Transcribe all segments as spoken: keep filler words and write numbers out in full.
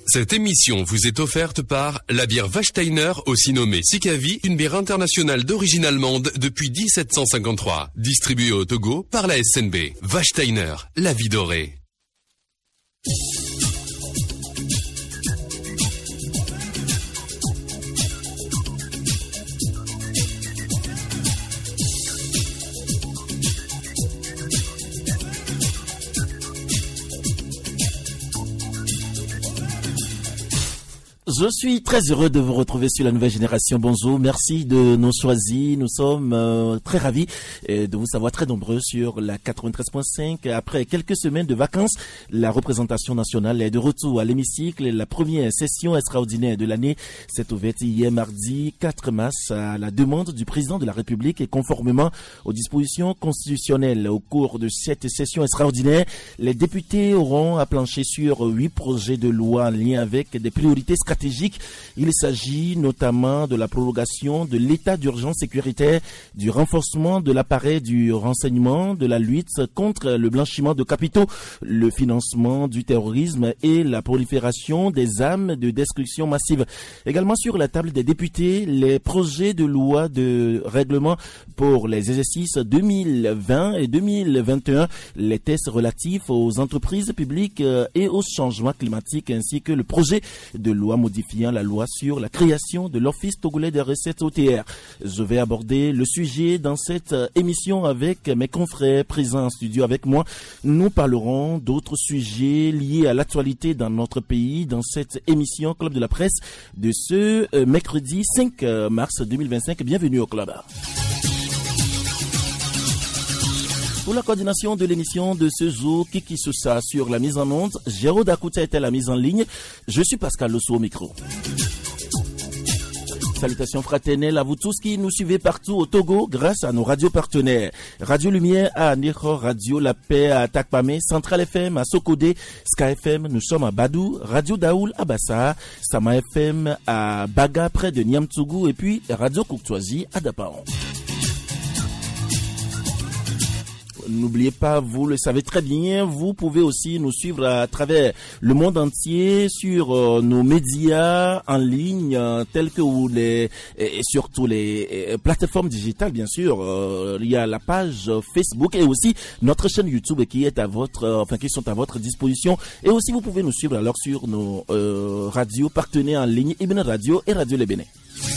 Cette émission vous est offerte par la bière Wachsteiner, aussi nommée Sikavi, une bière internationale d'origine allemande depuis dix-sept cent cinquante-trois. Distribuée au Togo par la S N B. Wachsteiner, la vie dorée. Je suis très heureux de vous retrouver sur la nouvelle génération. Bonjour, merci de nous choisir. Nous sommes euh, très ravis de vous savoir très nombreux sur la quatre-vingt-treize point cinq. Après quelques semaines de vacances, la représentation nationale est de retour à l'hémicycle. La première session extraordinaire de l'année s'est ouverte hier mardi quatre mars à la demande du président de la République et conformément aux dispositions constitutionnelles. Au cours de cette session extraordinaire, les députés auront à plancher sur huit projets de loi en lien avec des priorités stratégiques. Il s'agit notamment de la prolongation de l'état d'urgence sécuritaire, du renforcement de l'appareil du renseignement, de la lutte contre le blanchiment de capitaux, le financement du terrorisme et la prolifération des armes de destruction massive. Également sur la table des députés, les projets de loi de règlement pour les exercices deux mille vingt et deux mille vingt et un, les tests relatifs aux entreprises publiques et au changement climatique, ainsi que le projet de loi modifiant la loi sur la création de l'Office togolais des recettes O T R. Je vais aborder le sujet dans cette émission avec mes confrères présents en studio avec moi. Nous parlerons d'autres sujets liés à l'actualité dans notre pays dans cette émission Club de la Presse de ce mercredi cinq mars deux mille vingt-cinq. Bienvenue au Club. Pour la coordination de l'émission de ce jour, Kiki Sousa sur la mise en onde, Géraud Dakouta était la mise en ligne. Je suis Pascal Losso au micro. Salutations fraternelles à vous tous qui nous suivez partout au Togo grâce à nos radios partenaires. Radio Lumière à Niro, Radio La Paix à Takpame, Central F M à Sokodé, Sky F M, nous sommes à Badou, Radio Daoul à Bassa, Sama F M à Baga près de Niamtougou et puis Radio Courtoisie à Dapaon. N'oubliez pas, vous le savez très bien, vous pouvez aussi nous suivre à travers le monde entier sur euh, nos médias en ligne, euh, tels que ou les et surtout les et, plateformes digitales, bien sûr. Euh, il y a la page Facebook et aussi notre chaîne YouTube qui est à votre, euh, enfin qui sont à votre disposition. Et aussi, vous pouvez nous suivre alors sur nos euh, radios partenaires en ligne, Ibn Radio et Radio Le Bénin.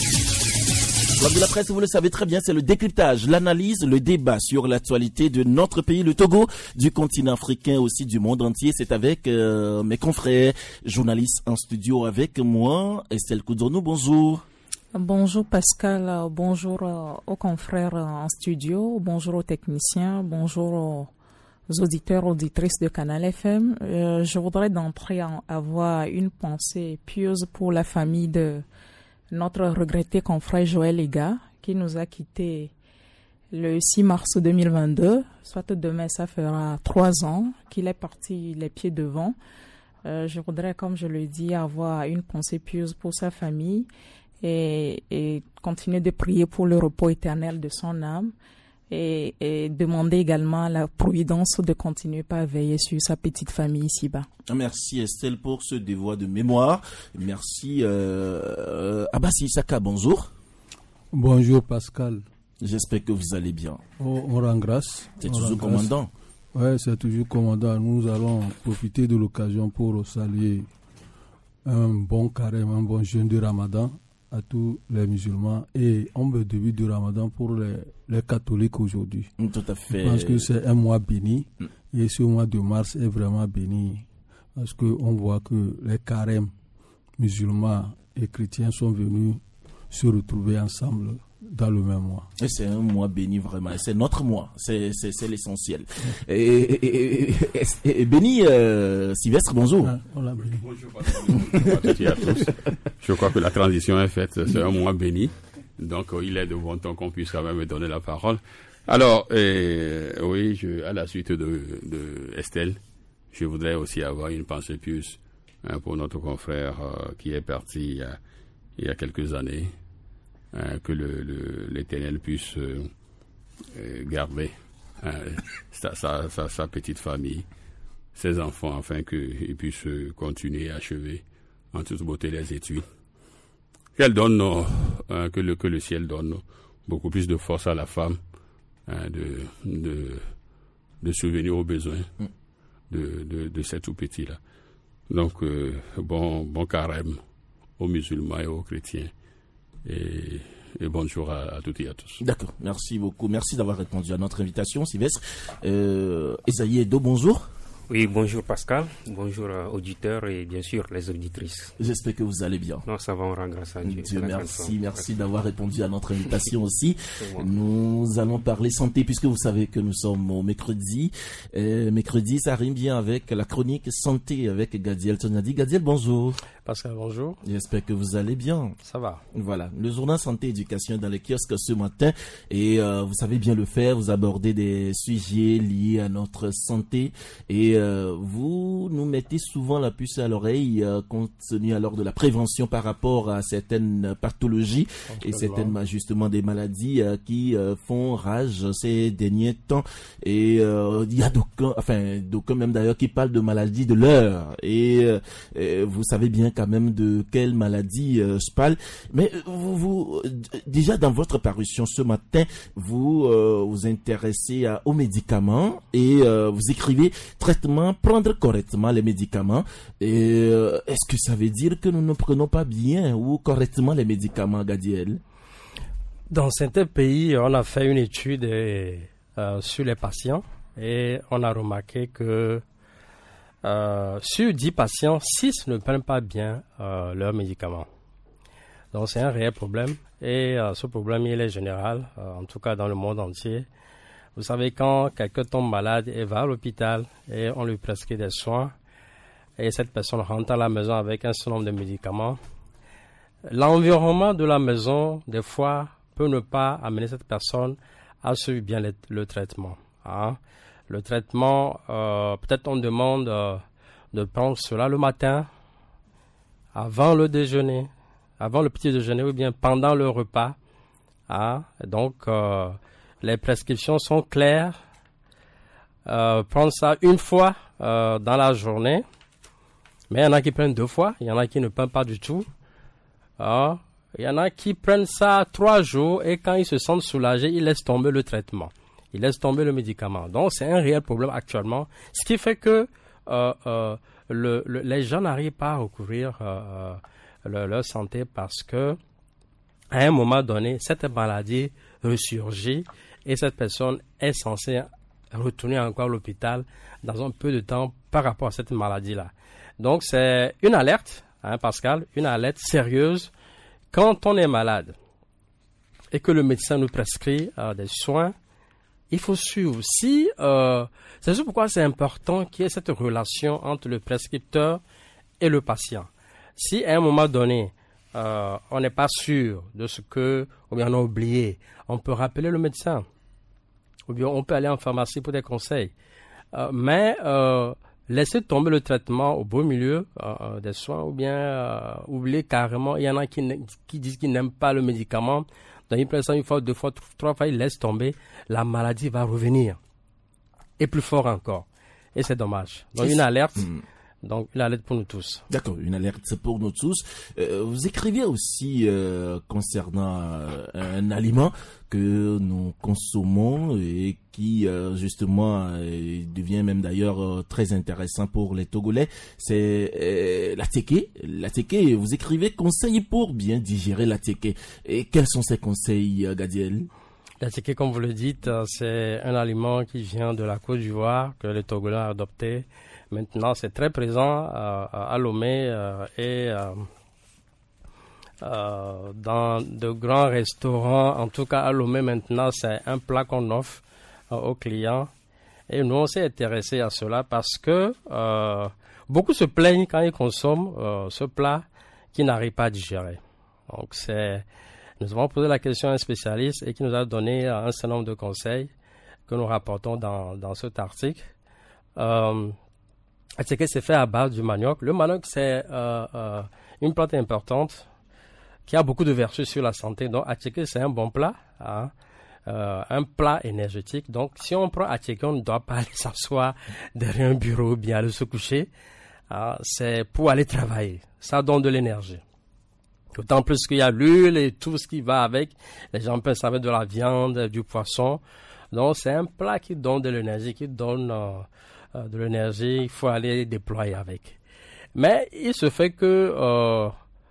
Club de la Presse, vous le savez très bien, c'est le décryptage, l'analyse, le débat sur l'actualité de notre pays, le Togo, du continent africain, aussi du monde entier. C'est avec euh, mes confrères journalistes en studio avec moi. Estelle Koudornou, bonjour. Bonjour Pascal, bonjour aux confrères en studio, bonjour aux techniciens, bonjour aux auditeurs, auditrices de Canal F M. Euh, je voudrais d'entrée avoir une pensée pieuse pour la famille de notre regretté confrère Joël Ega, qui nous a quittés le six mars deux mille vingt-deux, soit demain ça fera trois ans qu'il est parti les pieds devant. Euh, je voudrais, comme je le dis, avoir une pensée pieuse pour sa famille et, et continuer de prier pour le repos éternel de son âme et, et demander également à la providence de continuer à veiller sur sa petite famille ici-bas. Merci Estelle pour ce devoir de mémoire. Merci euh, Abbas Issaka, bonjour. Bonjour Pascal. J'espère que vous allez bien. Oh, on rend grâce. C'est on toujours commandant. Oui, c'est toujours commandant. Nous allons profiter de l'occasion pour saluer un bon carême, un bon jeûne du Ramadan à tous les musulmans et un bon début du Ramadan pour les, les catholiques aujourd'hui. Tout à fait. Je pense que c'est un mois béni et ce mois de mars est vraiment béni parce qu'on voit que les carèmes musulmans et chrétiens sont venus se retrouver ensemble dans le même mois. Et c'est un mois béni vraiment, c'est notre mois, c'est, c'est, c'est l'essentiel. Et, et, et, et, et béni, euh, Sylvestre, bonjour. Ah, on l'a béni. Bonjour, bonjour à tous. Je crois que la transition est faite, c'est un mois béni, donc il est de bon temps qu'on puisse quand même me donner la parole. Alors, euh, oui, je, à la suite de, de Estelle, je voudrais aussi avoir une pensée pieuse hein, pour notre confrère euh, qui est parti il y a, il y a quelques années. Hein, que le, le, l'Éternel puisse euh, euh, garder hein, sa, sa, sa, sa petite famille, ses enfants, afin qu'ils puissent continuer à achever en toute beauté les étuis. Qu'elle donne, euh, que, le, que le ciel donne beaucoup plus de force à la femme, hein, de, de, de subvenir aux besoins mm. de, de, de ces tout petits-là. Donc, euh, bon, bon carême aux musulmans et aux chrétiens. Et, et bonjour à, à toutes et à tous. D'accord, merci beaucoup. Merci d'avoir répondu à notre invitation, Sylvestre. Euh, Esaïe Edo, bonjour. Oui, bonjour Pascal, bonjour euh, auditeurs et bien sûr les auditrices. J'espère que vous allez bien. Non, ça va, on rend grâce à Dieu. Dieu merci, merci d'avoir répondu à notre invitation aussi. Nous allons parler santé puisque vous savez que nous sommes au mercredi. Euh, mercredi, ça rime bien avec la chronique santé avec Gadiel Tonadi. Gadiel, bonjour. Pascal, bonjour. J'espère que vous allez bien. Ça va. Voilà, le journal santé et éducation dans les kiosques ce matin et euh, vous savez bien le faire, vous abordez des sujets liés à notre santé et euh, vous nous mettez souvent la puce à l'oreille euh, compte tenu alors de la prévention par rapport à certaines pathologies et certaines justement des maladies euh, qui euh, font rage ces derniers temps et euh, il y a d'aucuns, enfin d'aucuns même d'ailleurs qui parlent de maladies de l'heure et, euh, et vous savez bien quand même de quelle maladie euh, je parle. Mais vous, vous déjà dans votre parution ce matin, vous euh, vous intéressez à, aux médicaments et euh, vous écrivez traitement, prendre correctement les médicaments. Et euh, est-ce que ça veut dire que nous ne prenons pas bien ou correctement les médicaments, Gadiel? Dans certains pays, on a fait une étude euh, sur les patients et on a remarqué que Euh, sur dix patients, six ne prennent pas bien euh, leurs médicaments. Donc c'est un réel problème et euh, ce problème il est général, euh, en tout cas dans le monde entier. Vous savez, quand quelqu'un tombe malade et va à l'hôpital et on lui prescrit des soins et cette personne rentre à la maison avec un certain nombre de médicaments, l'environnement de la maison des fois peut ne pas amener cette personne à suivre bien le, le traitement. Hein. Le traitement, euh, peut-être on demande euh, de prendre cela le matin, avant le déjeuner, avant le petit déjeuner ou bien pendant le repas. Hein. Donc, euh, les prescriptions sont claires. Euh, prendre ça une fois euh, dans la journée, mais il y en a qui prennent deux fois, il y en a qui ne prennent pas du tout. Hein. Il y en a qui prennent ça trois jours et quand ils se sentent soulagés, ils laissent tomber le traitement. Il laisse tomber le médicament. Donc, c'est un réel problème actuellement. Ce qui fait que euh, euh, le, le, les gens n'arrivent pas à recouvrir euh, le, leur santé parce que à un moment donné, cette maladie ressurgit et cette personne est censée retourner encore à l'hôpital dans un peu de temps par rapport à cette maladie-là. Donc, c'est une alerte, hein, Pascal, une alerte sérieuse. Quand on est malade et que le médecin nous prescrit euh, des soins, il faut suivre. Si, euh, c'est pourquoi c'est important qu'il y ait cette relation entre le prescripteur et le patient. Si à un moment donné, euh, on n'est pas sûr de ce que, ou bien on a oublié, on peut rappeler le médecin. Ou bien on peut aller en pharmacie pour des conseils. Euh, mais euh, laisser tomber le traitement au beau milieu euh, des soins, ou bien euh, oublier carrément, il y en a qui, qui disent qu'ils n'aiment pas le médicament. Dans une personne, une fois, deux fois, trois fois, il laisse tomber, la maladie va revenir. Et plus fort encore. Et c'est dommage. Donc, une alerte. Mmh. Donc, une alerte pour nous tous. D'accord, une alerte pour nous tous. Euh, vous écrivez aussi euh, concernant euh, un aliment que nous consommons et qui euh, justement euh, devient même d'ailleurs euh, très intéressant pour les Togolais, c'est euh, la téké. La téké, vous écrivez conseils pour bien digérer la téké. Et quels sont ces conseils, euh, Gadiel? La téké, comme vous le dites, c'est un aliment qui vient de la Côte d'Ivoire que les Togolais ont adopté. Maintenant, c'est très présent euh, à Lomé euh, et euh, euh, dans de grands restaurants. En tout cas, à Lomé, maintenant, c'est un plat qu'on offre euh, aux clients. Et nous, on s'est intéressés à cela parce que euh, beaucoup se plaignent quand ils consomment euh, ce plat qu'ils n'arrivent pas à digérer. Donc, c'est, nous avons posé la question à un spécialiste et qui nous a donné un certain nombre de conseils que nous rapportons dans, dans cet article. Euh, La téké, c'est fait à base du manioc. Le manioc, c'est euh, euh, une plante importante qui a beaucoup de vertus sur la santé. Donc, la téké, c'est un bon plat, hein, euh, un plat énergétique. Donc, si on prend la téké, on ne doit pas aller s'asseoir derrière un bureau ou bien aller se coucher. hein, c'est pour aller travailler. Ça donne de l'énergie. D'autant plus qu'il y a l'huile et tout ce qui va avec. Les gens peuvent servir de la viande, du poisson. Donc, c'est un plat qui donne de l'énergie, qui donne euh, euh, de l'énergie. Il faut aller déployer avec. Mais il se fait que euh,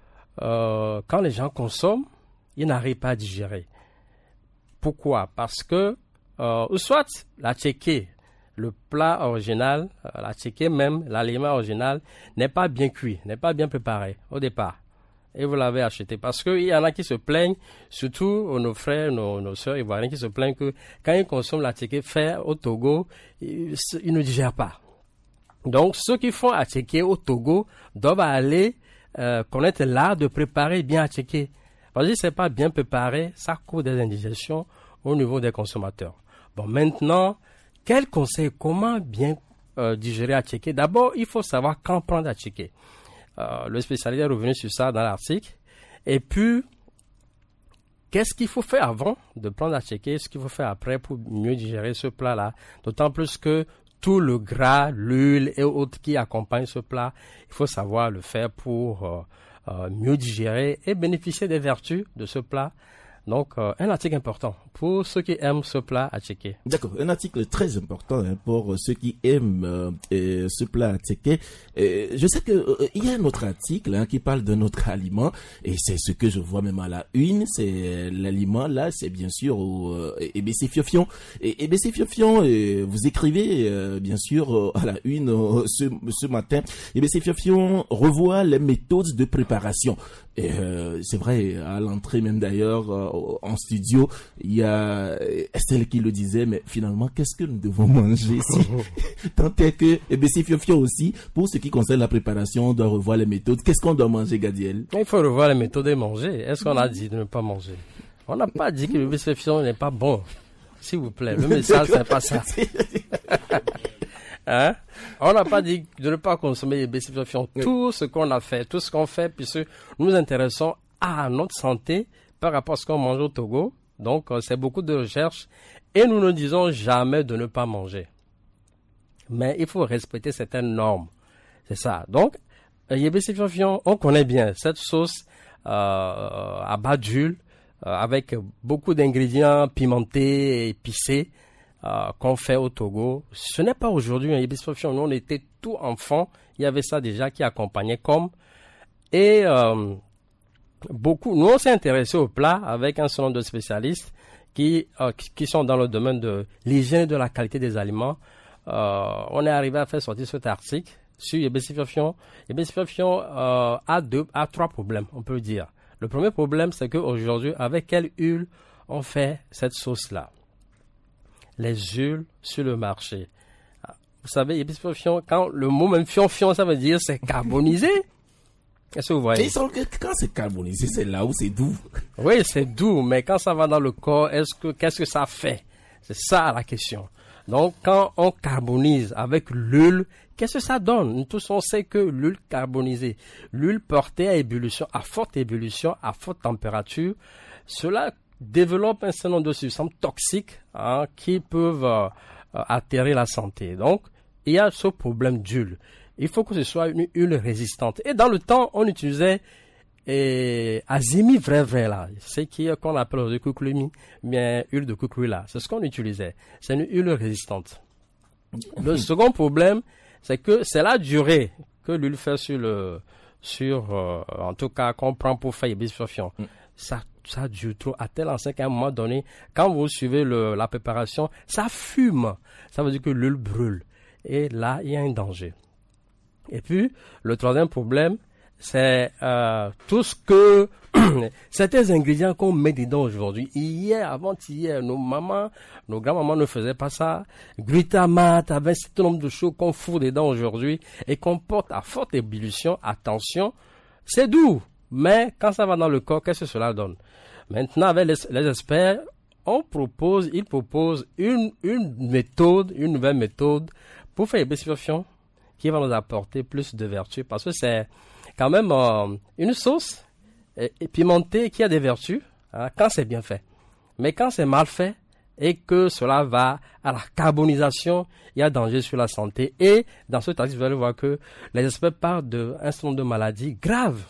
euh, quand les gens consomment, ils n'arrivent pas à digérer. Pourquoi? Parce que, euh, soit la tchéké, le plat original, euh, la tchéké même, l'aliment original, n'est pas bien cuit, n'est pas bien préparé au départ. Et vous l'avez acheté. Parce qu'il y en a qui se plaignent, surtout nos frères, nos, nos soeurs ivoiriens qui se plaignent que quand ils consomment la tchéké fait au Togo, ils, ils ne digèrent pas. Donc, ceux qui font la tchéké au Togo doivent aller euh, connaître l'art de préparer bien la tchéké. Parce que si ce n'est pas bien préparé, ça cause des indigestions au niveau des consommateurs. Bon, maintenant, quel conseil, comment bien euh, digérer la tchéké? D'abord, il faut savoir quand prendre la tchéké. Euh, le spécialiste est revenu sur ça dans l'article. Et puis, qu'est-ce qu'il faut faire avant de prendre la tchéké? Ce qu'il faut faire après pour mieux digérer ce plat-là? D'autant plus que tout le gras, l'huile et autres qui accompagnent ce plat, il faut savoir le faire pour euh, euh, mieux digérer et bénéficier des vertus de ce plat. Donc, euh, un article important pour ceux qui aiment ce plat à tchéké. D'accord, un article très important hein, pour ceux qui aiment euh, euh, ce plat à tchéké. Euh, je sais que euh, il y a un autre article hein, qui parle d'un autre aliment et c'est ce que je vois même à la une. C'est l'aliment là, c'est bien sûr au euh, Ebessé Fiofion. Et Ebessé Fiofion, euh, vous écrivez euh, bien sûr euh, à la une euh, ce, ce matin. Ebessé Fiofion revoit les méthodes de préparation. Et euh, c'est vrai, à l'entrée même d'ailleurs, euh, en studio, il y a celle qui le disait, mais finalement, qu'est-ce que nous devons manger si tant est que, et bien c'est Fiofio aussi, pour ce qui concerne la préparation, on doit revoir les méthodes. Qu'est-ce qu'on doit manger, Gadiel? Il faut revoir les méthodes et manger. Est-ce qu'on a dit de ne pas manger? On n'a pas dit que le Fiofio n'est pas bon. S'il vous plaît, le message, c'est pas ça. Hein? On n'a pas dit de ne pas consommer les bénéfices. Tout ce qu'on a fait, tout ce qu'on fait, puisque nous nous intéressons à notre santé par rapport à ce qu'on mange au Togo. Donc, c'est beaucoup de recherches et nous ne disons jamais de ne pas manger. Mais il faut respecter certaines normes. C'est ça. Donc, Yébé Fion, on connaît bien cette sauce euh, à bas d'huile euh, avec beaucoup d'ingrédients pimentés et épicés. Euh, qu'on fait au Togo. Ce n'est pas aujourd'hui un Yébissofion. Nous, on était tout enfants. Il y avait ça déjà qui accompagnait comme. Et euh, beaucoup, nous, on s'est intéressé au plat avec un certain nombre de spécialistes qui, euh, qui sont dans le domaine de l'hygiène et de la qualité des aliments. Euh, on est arrivé à faire sortir cet article sur Yébissofion. Yébissofion euh, a deux, a trois problèmes, on peut dire. Le premier problème, c'est qu'aujourd'hui, avec quelle huile on fait cette sauce-là? Les huiles sur le marché. Vous savez, fion, quand le mot même fion fion, ça veut dire c'est carbonisé. Est-ce que vous voyez? Que quand c'est carbonisé, c'est là où c'est doux. Oui, c'est doux, mais quand ça va dans le corps, est-ce que qu'est-ce que ça fait? C'est ça la question. Donc, quand on carbonise avec l'huile, qu'est-ce que ça donne? Nous tous on sait que l'huile carbonisée, l'huile portée à ébullition, à forte ébullition, à forte température, cela développe un certain nombre de substances toxiques hein, qui peuvent euh, altérer la santé. Donc, il y a ce problème d'huile. Il faut que ce soit une huile résistante. Et dans le temps, on utilisait et, azimi vrai vrai là, c'est qui qu'on appelle le kouklumi, mais huile de kouklou là. C'est ce qu'on utilisait. C'est une huile résistante. Le second problème, c'est que c'est la durée que l'huile fait sur le, sur, euh, en tout cas, qu'on prend pour faire Yébissofion. Ça Ça dure trop à tel enseigne qu'à un moment donné, quand vous suivez le, la préparation, ça fume. Ça veut dire que l'huile brûle. Et là, il y a un danger. Et puis, le troisième problème, c'est euh, tout ce que certains ingrédients qu'on met dedans aujourd'hui. Hier, avant-hier, nos mamans, nos grands-mamans ne faisaient pas ça. Glutamate, avec un certain nombre de choses qu'on fout dedans aujourd'hui et qu'on porte à forte ébullition. Attention, c'est doux. Mais quand ça va dans le corps, qu'est-ce que cela donne? Maintenant, avec les, les experts, on propose, ils proposent une, une méthode, une nouvelle méthode pour faire une Yébissofion qui va nous apporter plus de vertus. Parce que c'est quand même euh, une sauce pimentée qui a des vertus hein, quand c'est bien fait. Mais quand c'est mal fait, et que cela va à la carbonisation, il y a danger sur la santé. Et dans ce article, vous allez voir que les experts parlent d'un certain nombre de maladies graves.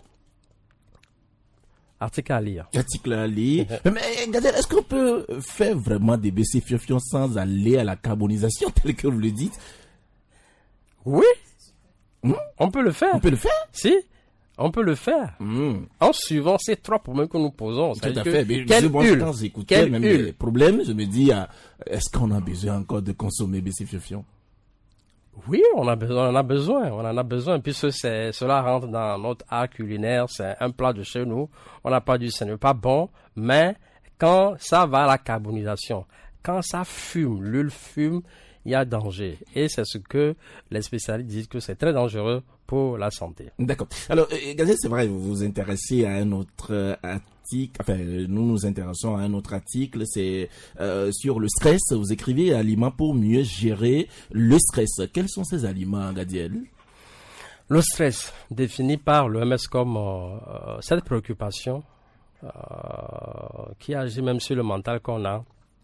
Article à lire. Article à lire. Mais Gadiel, est-ce qu'on peut faire vraiment des bécifiants sans aller à la carbonisation, tel que vous le dites? Oui. Mmh. On peut le faire. On peut le faire? Si. On peut le faire. Mmh. En suivant ces trois problèmes que nous posons. Tout à fait. Mais quelle huile, quand j'écoutais même les problèmes, je me dis, ah, est-ce qu'on a besoin encore de consommer bécifiants? Oui, on a besoin, on en a besoin, on en a besoin, puisque c'est, cela rentre dans notre art culinaire, c'est un plat de chez nous, on n'a pas dit ce n'est pas bon, mais quand ça va à la carbonisation, quand ça fume, l'huile fume, il y a danger. Et c'est ce que les spécialistes disent que c'est très dangereux pour la santé. D'accord. Alors, euh, Gadiel, c'est vrai, vous vous intéressez à un autre euh, article, enfin, nous nous intéressons à un autre article, c'est euh, sur le stress. Vous écrivez aliments pour mieux gérer le stress. Quels sont ces aliments, Gadiel? Le stress, défini par l'O M S comme euh, cette préoccupation euh, qui agit même sur le mental qu'on a.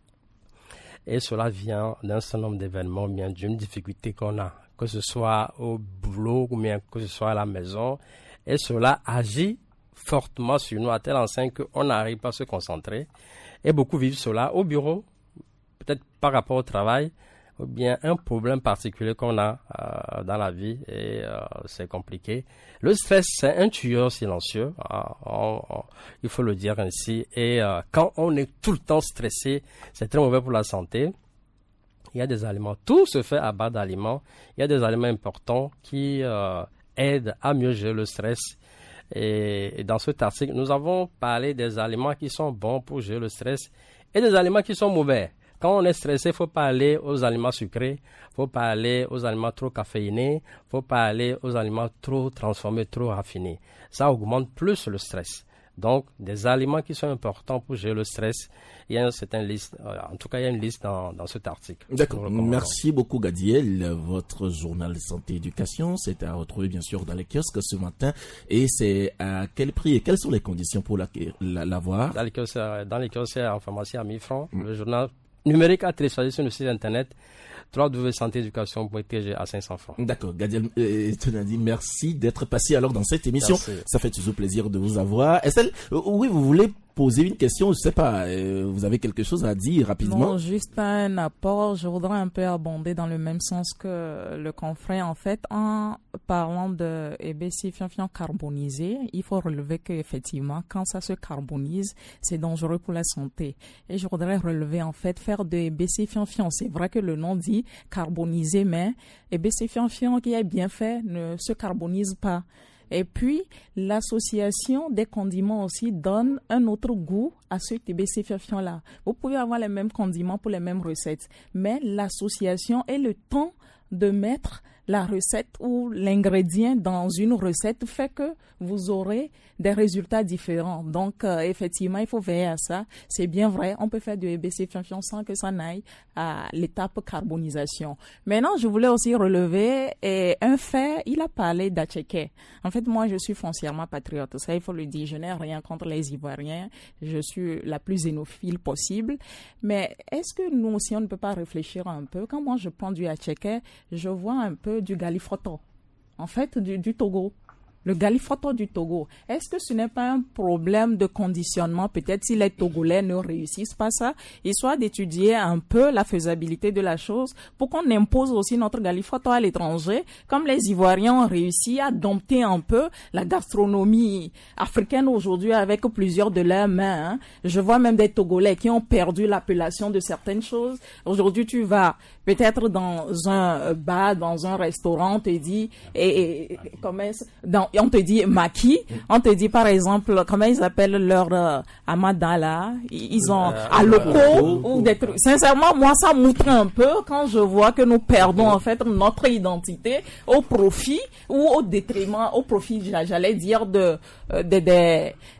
Et cela vient d'un certain nombre d'événements, bien d'une difficulté qu'on a, que ce soit au boulot ou bien que ce soit à la maison. Et cela agit fortement sur nous à tel enseigne qu'on n'arrive pas à se concentrer. Et beaucoup vivent cela au bureau, peut-être par rapport au travail, ou bien un problème particulier qu'on a euh, dans la vie et euh, c'est compliqué. Le stress, c'est un tueur silencieux, euh, on, on, il faut le dire ainsi. Et euh, quand on est tout le temps stressé, c'est très mauvais pour la santé. Il y a des aliments, tout se fait à base d'aliments. Il y a des aliments importants qui euh, aident à mieux gérer le stress. Et, et dans cet article, nous avons parlé des aliments qui sont bons pour gérer le stress et des aliments qui sont mauvais. Quand on est stressé, il ne faut pas aller aux aliments sucrés, il ne faut pas aller aux aliments trop caféinés, il ne faut pas aller aux aliments trop transformés, trop raffinés. Ça augmente plus le stress. Donc, des aliments qui sont importants pour gérer le stress, il y a une certaine liste, en tout cas, il y a une liste dans, dans cet article. D'accord. Merci beaucoup, Gadiel. Votre journal Santé et Éducation, c'est à retrouver, bien sûr, dans les kiosques ce matin. Et c'est à quel prix et quelles sont les conditions pour l'avoir? Dans les kiosques, dans les kiosques en pharmacie à mille francs. Mm. Le journal numérique à télécharger sur le site internet w w w point santé éducation point t g à cinq cents francs. D'accord, Gadiel euh, Tonadi, merci d'être passé alors dans cette émission. Merci. Ça fait toujours plaisir de vous avoir. Estelle, euh, oui, vous voulez poser une question, je sais pas, euh, vous avez quelque chose à dire rapidement? Non, juste un apport. Je voudrais un peu abonder dans le même sens que le confrère. En fait, en parlant de bécifiants carbonisés, il faut relever qu'effectivement, quand ça se carbonise, c'est dangereux pour la santé. Et je voudrais relever, en fait, faire des bécifiants, c'est vrai que le nom dit carbonisé, mais les bécifiants qui est bien fait ne se carbonise pas. Et puis, l'association des condiments aussi donne un autre goût à ce bécifiant-là. Vous pouvez avoir les mêmes condiments pour les mêmes recettes, mais l'association et le temps de mettre la recette ou l'ingrédient dans une recette fait que vous aurez des résultats différents. Donc, euh, effectivement, il faut veiller à ça. C'est bien vrai, on peut faire du bécifiant sans que ça n'aille à l'étape carbonisation. Maintenant, je voulais aussi relever et un fait, il a parlé d'Atchéké. En fait, moi, je suis foncièrement patriote. Ça, il faut le dire. Je n'ai rien contre les Ivoiriens. Je suis la plus xénophile possible. Mais est-ce que nous aussi, on ne peut pas réfléchir un peu? Quand moi, je prends du Atchéké, je vois un peu du Galifroto, en fait, du, du Togo. Le Galifroto du Togo. Est-ce que ce n'est pas un problème de conditionnement? Peut-être si les Togolais ne réussissent pas ça, histoire d'étudier un peu la faisabilité de la chose pour qu'on impose aussi notre Galifroto à l'étranger, comme les Ivoiriens ont réussi à dompter un peu la gastronomie africaine aujourd'hui avec plusieurs de leurs mains. Hein. Je vois même des Togolais qui ont perdu l'appellation de certaines choses. Aujourd'hui, tu vas peut-être dans un bar, dans un restaurant, on te dit, et, et comment dans on te dit maquis, on te dit par exemple, comment ils appellent leur euh, amadala, ils ont euh, aloko, euh, ou des trucs. Sincèrement, moi, ça m'outre un peu quand je vois que nous perdons en fait notre identité au profit ou au détriment, au profit, j'allais dire, de, de, de,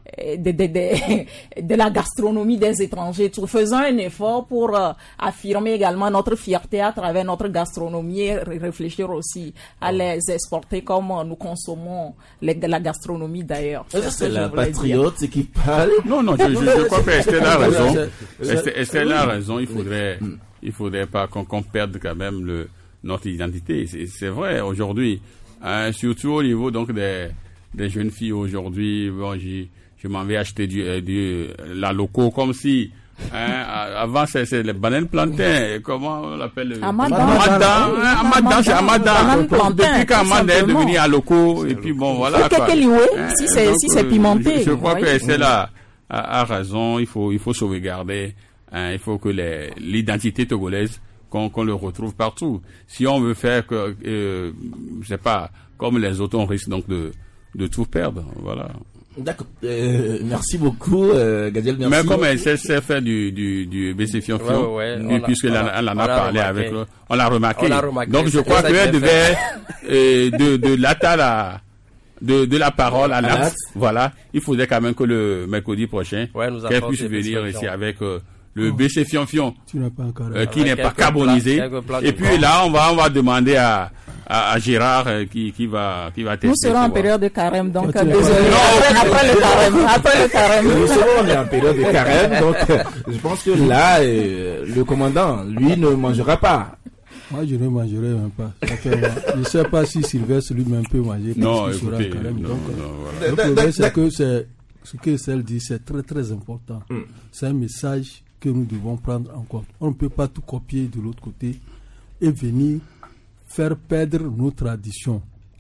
de, de, de, de la gastronomie des étrangers. Tout faisons un effort pour euh, affirmer également notre fierté à travers notre gastronomie et réfléchir aussi à les exporter comme nous consommons les, de la gastronomie d'ailleurs. C'est, c'est la patriote dire. Qui parle. Non, non, je, je, je crois que Estelle a raison. Estelle, Estelle a raison. Il faudrait, il faudrait pas qu'on, qu'on perde quand même le, notre identité. C'est, c'est vrai aujourd'hui, hein, surtout au niveau donc des, des jeunes filles aujourd'hui. Bon, j'ai je m'en vais acheter du, du la loco comme si hein, avant c'est, c'est les bananes plantains, comment on l'appelle Amadan. Amadan, Amadan, c'est Amadan. Depuis qu'Amadan est devenu à loco et puis bon voilà quoi. Hein, si c'est donc, si c'est pimenté. Je, je crois oui. que c'est là a, a raison, il faut il faut sauvegarder, hein, il faut que les, l'identité togolaise qu'on, qu'on le retrouve partout. Si on veut faire que euh, je sais pas comme les autres, on risque donc de de tout perdre, voilà. D'accord. Euh, merci beaucoup, euh, Gadiel. Merci. Mais comme elle sait, sait faire du du du B C Fion Fion, ouais, ouais, puisqu'elle en a, elle en a parlé avec eux, on l'a remarqué. On l'a remarqué. Donc je crois qu'elle devait euh, de de l'atta la de de la parole à l'acte. Voilà. Il faudrait quand même que le mercredi prochain, ouais, qu'elle puisse venir ici avec euh, le B C Fion Fion, euh, qui n'est pas carbonisé. Et puis là, on va on va demander à À, à Gérard euh, qui, qui va qui va tester. Nous serons en période de carême, donc désolé. Après, après le carême, après le carême. Nous serons en période de carême, donc je pense que là, euh, le commandant, lui, ne mangera pas. Moi, je ne mangerai même pas. Je ne sais pas si Sylvestre lui-même peut manger. Non, parce écoutez, sera carême. non, donc, non, voilà. Le problème, c'est que c'est, ce que celle dit, c'est très très important. Mm. C'est un message que nous devons prendre en compte. On ne peut pas tout copier de l'autre côté et venir faire perdre nos traditions.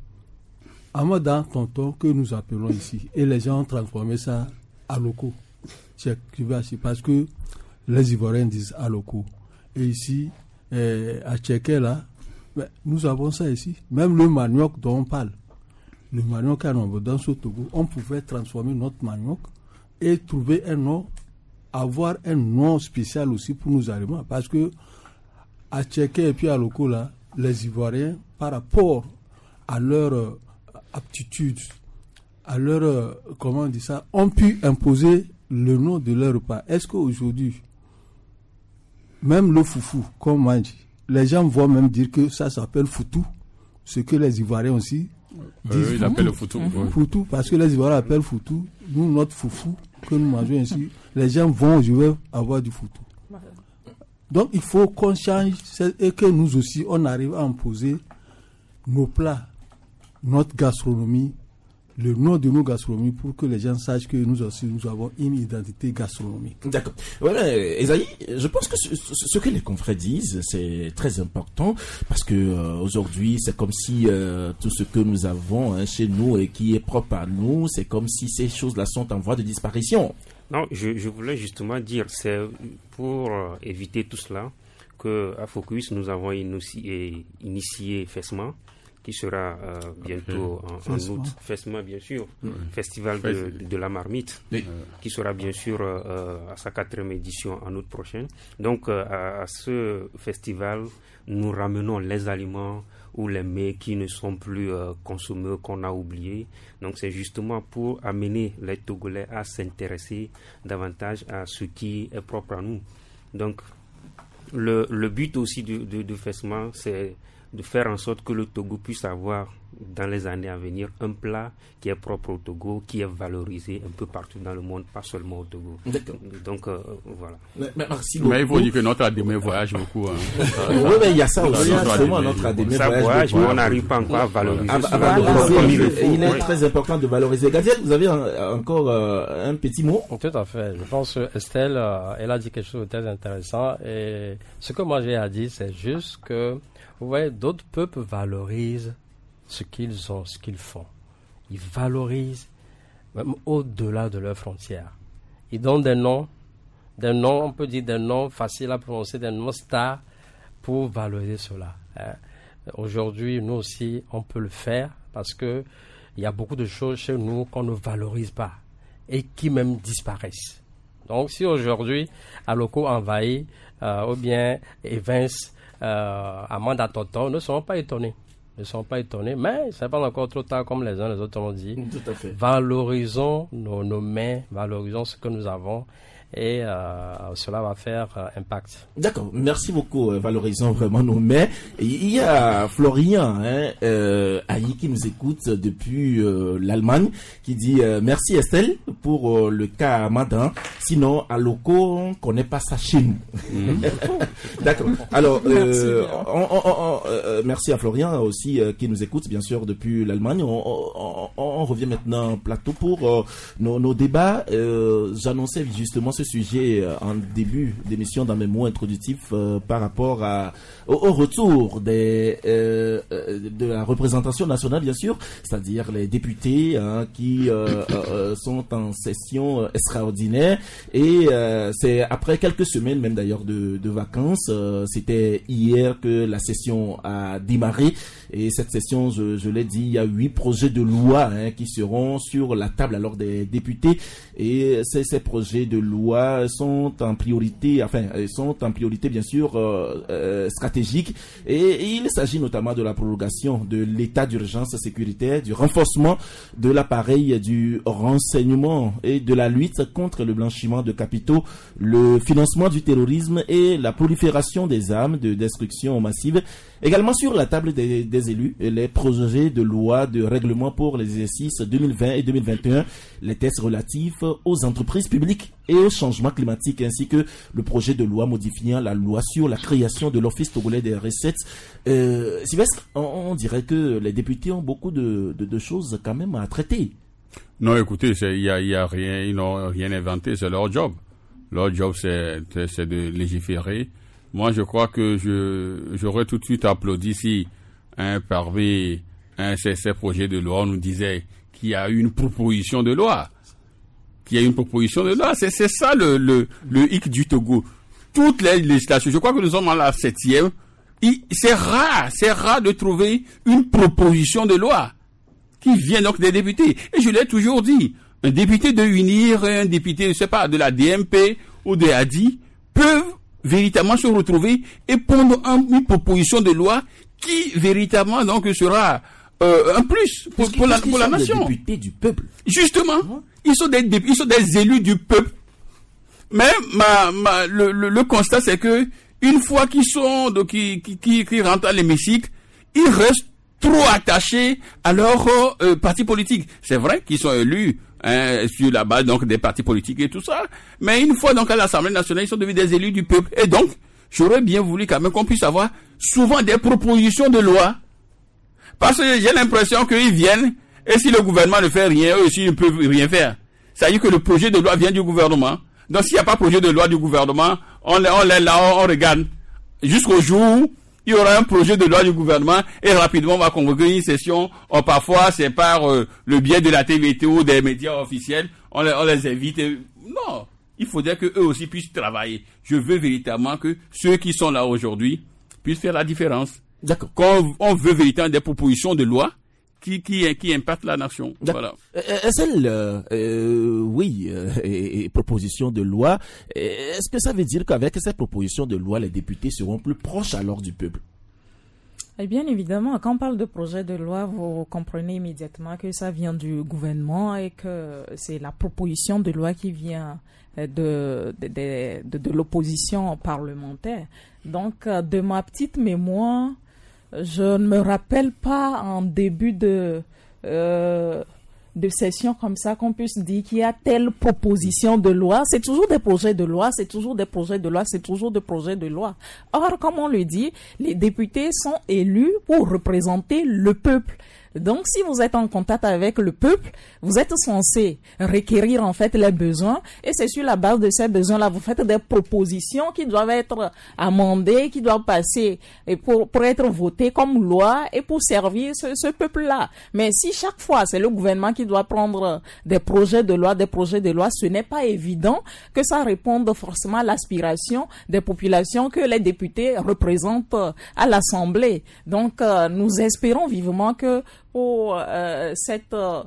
Amadan, tonton, que nous appelons ici, et les gens ont transformé ça à loco. Parce que les Ivoiriens disent à loco. Et ici, eh, à Tchéké, là, nous avons ça ici. Même le manioc dont on parle, le manioc à nombre dans ce Togo, on pouvait transformer notre manioc et trouver un nom, avoir un nom spécial aussi pour nos aliments. Parce que à Tchéké et puis à loco, là, les Ivoiriens, par rapport à leur euh, aptitude, à leur, euh, comment on dit ça, ont pu imposer le nom de leur repas. Est-ce qu'aujourd'hui, même le foufou qu'on mange, les gens vont même dire que ça s'appelle foutou, ce que les Ivoiriens aussi disent. Euh, ils appellent le foutou. Mmh. Foutou, parce que les Ivoiriens appellent foutou. Nous, notre foufou que nous mangeons ici, les gens vont, je veux avoir du foutou. Donc, il faut qu'on change et que nous aussi, on arrive à imposer nos plats, notre gastronomie, le nom de nos gastronomies pour que les gens sachent que nous aussi, nous avons une identité gastronomique. D'accord. Ouais, Esaïe, je pense que ce, ce que les confrères disent, c'est très important parce que euh, aujourd'hui, c'est comme si euh, tout ce que nous avons hein, chez nous et qui est propre à nous, c'est comme si ces choses-là sont en voie de disparition. Non, je, je voulais justement dire, c'est pour euh, éviter tout cela qu'à Focus, nous avons initié, initié FESMA, qui sera euh, bientôt en, en août. FESMA, bien sûr, mmh. Festival de, de, de la marmite, oui. qui sera bien sûr euh, à sa quatrième édition en août prochain. Donc, euh, à, à ce festival, nous ramenons les aliments ou les mets qui ne sont plus euh, consommés, qu'on a oubliés. Donc c'est justement pour amener les Togolais à s'intéresser davantage à ce qui est propre à nous. Donc le, le but aussi de, de, de FESMA, c'est de faire en sorte que le Togo puisse avoir dans les années à venir un plat qui est propre au Togo, qui est valorisé un peu partout dans le monde, pas seulement au Togo. D'accord. Donc euh, voilà. Mais, mais, merci beaucoup. Mais il faut dire que notre A D M voyage beaucoup. Hein. Oui, mais il y a ça aussi. Justement, notre A D M ça voyage, voyage mais on n'arrive pas encore à valoriser. À, à valoriser il, il, il est oui. très important de valoriser. Gadiel, vous avez un, encore euh, un petit mot? Tout à fait. Je pense que Estelle, euh, elle a dit quelque chose de très intéressant. Et ce que moi j'ai à dire, c'est juste que, vous voyez, d'autres peuples valorisent ce qu'ils ont, ce qu'ils font. Ils valorisent même au-delà de leurs frontières. Ils donnent des noms, des noms, on peut dire des noms faciles à prononcer, des noms stars pour valoriser cela. Hein. Aujourd'hui, nous aussi, on peut le faire parce que il y a beaucoup de choses chez nous qu'on ne valorise pas et qui même disparaissent. Donc, si aujourd'hui, Aloko envahit euh, ou bien Evans, euh, Amanda Tonton, ne seront pas étonnés. ne sont pas étonnés, mais c'est pas encore trop tard comme les uns les autres ont dit. Tout à fait. Valorisons nos, nos mains, valorisons ce que nous avons et euh, cela va faire euh, impact. D'accord, merci beaucoup, euh, valorisons vraiment nos mains. Et il y a Florian hein, euh, Aïe qui nous écoute depuis euh, l'Allemagne, qui dit euh, merci Estelle pour euh, le cas Madan, sinon à Loco on connaît pas ça chez nous. Mmh. D'accord, alors euh, merci, on, on, on, euh, merci à Florian aussi euh, qui nous écoute bien sûr depuis l'Allemagne. On, on, on, on revient maintenant au plateau pour euh, nos, nos débats. Euh, j'annonçais justement ce sujet euh, en début d'émission dans mes mots introductifs euh, par rapport à, au, au retour des, euh, de la représentation nationale bien sûr, c'est-à-dire les députés hein, qui euh, euh, sont en session extraordinaire et euh, c'est après quelques semaines même d'ailleurs de, de vacances, euh, c'était hier que la session a démarré et cette session, je, je l'ai dit, il y a huit projets de loi hein, qui seront sur la table alors des députés et ces, ces projets de loi sont en priorité, enfin, sont en priorité bien sûr euh, euh, stratégique et, et il s'agit notamment de la prolongation de l'état d'urgence sécuritaire, du renforcement de l'appareil du renseignement et de la lutte contre le blanchiment de capitaux, le financement du terrorisme et la prolifération des armes de destruction massive. Également sur la table des, des élus, les projets de loi de règlement pour les exercices deux mille vingt et deux mille vingt et un, les tests relatifs aux entreprises publiques et au changement climatique, ainsi que le projet de loi modifiant la loi sur la création de l'Office togolais des recettes. Euh, Sylvestre, on, on dirait que les députés ont beaucoup de, de, de choses quand même à traiter. Non, écoutez, il y a, y a rien, ils n'ont rien inventé, c'est leur job. Leur job, c'est, c'est de légiférer. Moi, je crois que je, j'aurais tout de suite applaudi si, hein, parmi hein, ces, ces projets de loi, on nous disait qu'il y a une proposition de loi. Qu'il y a une proposition de loi. C'est, c'est ça le, le, le hic du Togo. Toutes les législations, je crois que nous sommes à la septième. Il, c'est rare, c'est rare de trouver une proposition de loi qui vient donc des députés. Et je l'ai toujours dit, un député de UNIR, un député, je sais pas, de la D M P ou de A D I peuvent véritablement se retrouver et prendre un, une proposition de loi qui véritablement donc sera euh, un plus pour, pour la, pour la nation. Des députés du peuple. Justement, mmh. ils sont des ils sont des élus du peuple. Mais ma, ma, le, le, le constat c'est que une fois qu'ils sont donc qui qui, qui, qui rentrent à l'hémicycle, ils restent trop attachés à leur euh, parti politique. C'est vrai qu'ils sont élus hein, sur la base donc des partis politiques et tout ça, mais une fois donc à l'Assemblée nationale, ils sont devenus des élus du peuple. Et donc, j'aurais bien voulu quand même qu'on puisse avoir souvent des propositions de loi, parce que j'ai l'impression qu'ils viennent et si le gouvernement ne fait rien, eux aussi ils ne peuvent rien faire. Ça veut dire que le projet de loi vient du gouvernement. Donc s'il n'y a pas de projet de loi du gouvernement, on est, on est là, on, on regarde jusqu'au jour où il y aura un projet de loi du gouvernement et rapidement on va convoquer une session. Or, parfois c'est par euh, le biais de la T V T ou des médias officiels, on les, on les invite. Et... Non, il faudrait que eux aussi puissent travailler. Je veux véritablement que ceux qui sont là aujourd'hui puissent faire la différence. D'accord. Quand on veut véritablement des propositions de loi qui qui qui impactent la nation. Voilà. Celle, euh, euh, oui, euh, et, et proposition de loi. Est-ce que ça veut dire qu'avec cette proposition de loi, les députés seront plus proches alors du peuple? Et bien évidemment, quand on parle de projet de loi, vous comprenez immédiatement que ça vient du gouvernement et que c'est la proposition de loi qui vient de de, de, de, de l'opposition parlementaire. Donc, de ma petite mémoire, je ne me rappelle pas en début de euh, de session comme ça qu'on puisse dire qu'il y a telle proposition de loi. C'est toujours des projets de loi, c'est toujours des projets de loi, c'est toujours des projets de loi. Or, comme on le dit, les députés sont élus pour représenter le peuple. Donc, si vous êtes en contact avec le peuple, vous êtes censé requérir en fait les besoins et c'est sur la base de ces besoins-là, vous faites des propositions qui doivent être amendées, qui doivent passer et pour, pour être votées comme loi et pour servir ce, ce peuple-là. Mais si chaque fois c'est le gouvernement qui doit prendre des projets de loi, des projets de loi, ce n'est pas évident que ça réponde forcément à l'aspiration des populations que les députés représentent à l'Assemblée. Donc, euh, nous espérons vivement que pour euh, cette euh,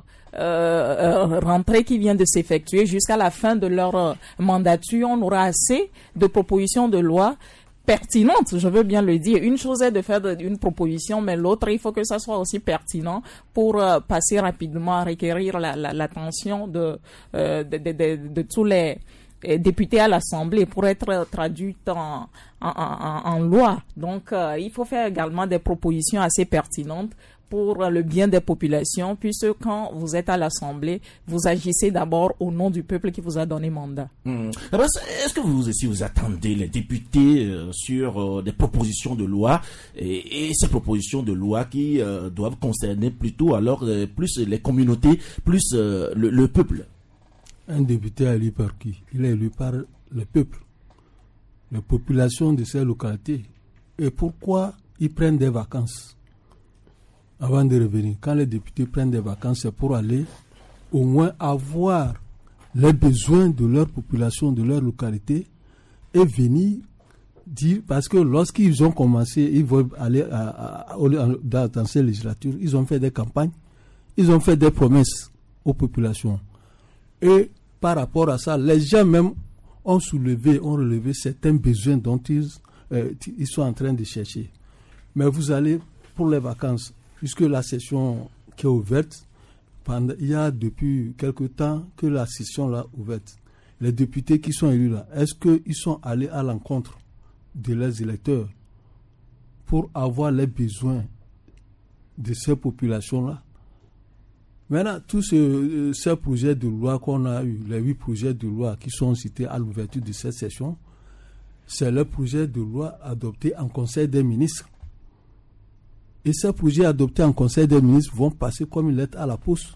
euh, rentrée qui vient de s'effectuer jusqu'à la fin de leur euh, mandature, on aura assez de propositions de loi pertinente, je veux bien le dire. Une chose est de faire de, une proposition, mais l'autre, il faut que ça soit aussi pertinent pour euh, passer rapidement à requérir la, la, l'attention de, euh, de, de, de, de tous les députés à l'Assemblée pour être traduite en, en, en, en loi. Donc, euh, il faut faire également des propositions assez pertinentes pour le bien des populations, puisque quand vous êtes à l'Assemblée, vous agissez d'abord au nom du peuple qui vous a donné mandat. Mmh. Alors, est-ce que vous aussi vous attendez les députés euh, sur euh, des propositions de loi et, et ces propositions de loi qui euh, doivent concerner plutôt alors euh, plus les communautés, plus euh, le, le peuple? Un député est élu par qui? Il est élu par le peuple, la population de ces localités. Et pourquoi ils prennent des vacances avant de revenir? Quand les députés prennent des vacances, c'est pour aller au moins avoir les besoins de leur population, de leur localité, et venir dire, parce que lorsqu'ils ont commencé, ils veulent aller à, à, à, dans, dans ces législatures, ils ont fait des campagnes, ils ont fait des promesses aux populations. Et par rapport à ça, les gens même ont soulevé, ont relevé certains besoins dont ils, euh, ils sont en train de chercher. Mais vous allez pour les vacances, puisque la session qui est ouverte, pendant, il y a depuis quelque temps que la session là ouverte. Les députés qui sont élus là, est-ce qu'ils sont allés à l'encontre de leurs électeurs pour avoir les besoins de ces populations-là? Maintenant, tous ce, ces projets de loi qu'on a eu, les huit projets de loi qui sont cités à l'ouverture de cette session, c'est le projet de loi adopté en Conseil des ministres. Et ces projets adoptés en Conseil des ministres vont passer comme une lettre à la poste.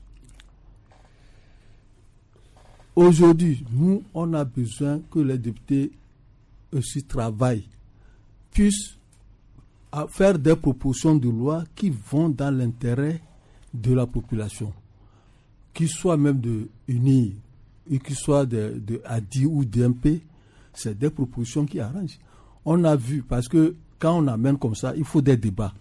Aujourd'hui, nous, on a besoin que les députés aussi travaillent, puissent faire des propositions de loi qui vont dans l'intérêt de la population, qui soient même de U N I, et qui soient de, de A D I ou D M P, c'est des propositions qui arrangent. On a vu, parce que quand on amène comme ça, il faut des débats.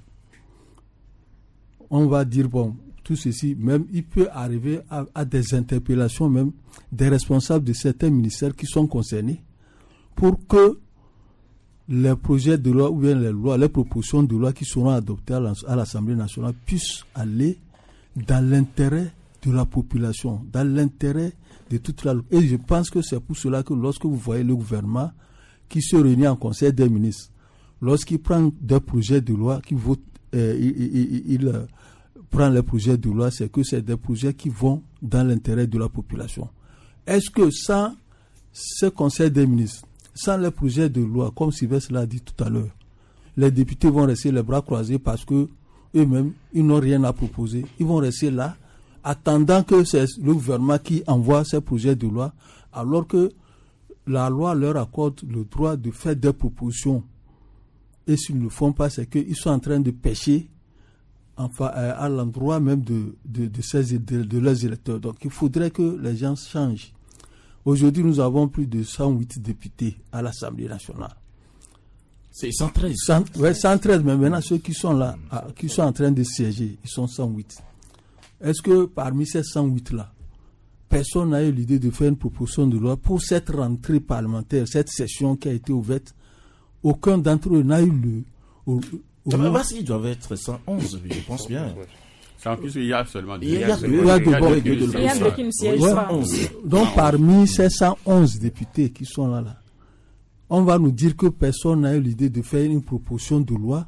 On va dire, bon, tout ceci, même, il peut arriver à, à des interpellations même des responsables de certains ministères qui sont concernés pour que les projets de loi ou bien les lois, les propositions de loi qui seront adoptées à l'Assemblée nationale puissent aller dans l'intérêt de la population, dans l'intérêt de toute la... Et je pense que c'est pour cela que lorsque vous voyez le gouvernement qui se réunit en Conseil des ministres, lorsqu'il prend des projets de loi, qui vote, euh, il, il, il, il euh, prend les projets de loi, c'est que c'est des projets qui vont dans l'intérêt de la population. Est-ce que sans ce Conseil des ministres, sans les projets de loi, comme Sylvestre l'a dit tout à l'heure, les députés vont rester les bras croisés parce que eux-mêmes, ils n'ont rien à proposer. Ils vont rester là, attendant que c'est le gouvernement qui envoie ces projets de loi, alors que la loi leur accorde le droit de faire des propositions. Et s'ils ne le font pas, c'est qu'ils sont en train de pécher enfin, à l'endroit même de, de, de, ces, de, de leurs électeurs. Donc il faudrait que les gens changent. Aujourd'hui, nous avons plus de cent huit députés à l'Assemblée nationale. C'est cent treize. cent, ouais, cent treize, mais maintenant ceux qui sont là, qui sont en train de siéger, ils sont cent huit. Est-ce que parmi ces cent huit-là, personne n'a eu l'idée de faire une proposition de loi pour cette rentrée parlementaire, cette session qui a été ouverte? Aucun d'entre eux n'a eu le... Au, au Ça va, ils doivent être cent onze, je pense bien. En plus, il y a seulement deux. Il y a deux. Il y a deux, bon, Il y a deux qui ne siègent pas. Donc parmi ces cent onze députés qui sont là, là, on va nous dire que personne n'a eu l'idée de faire une proposition de loi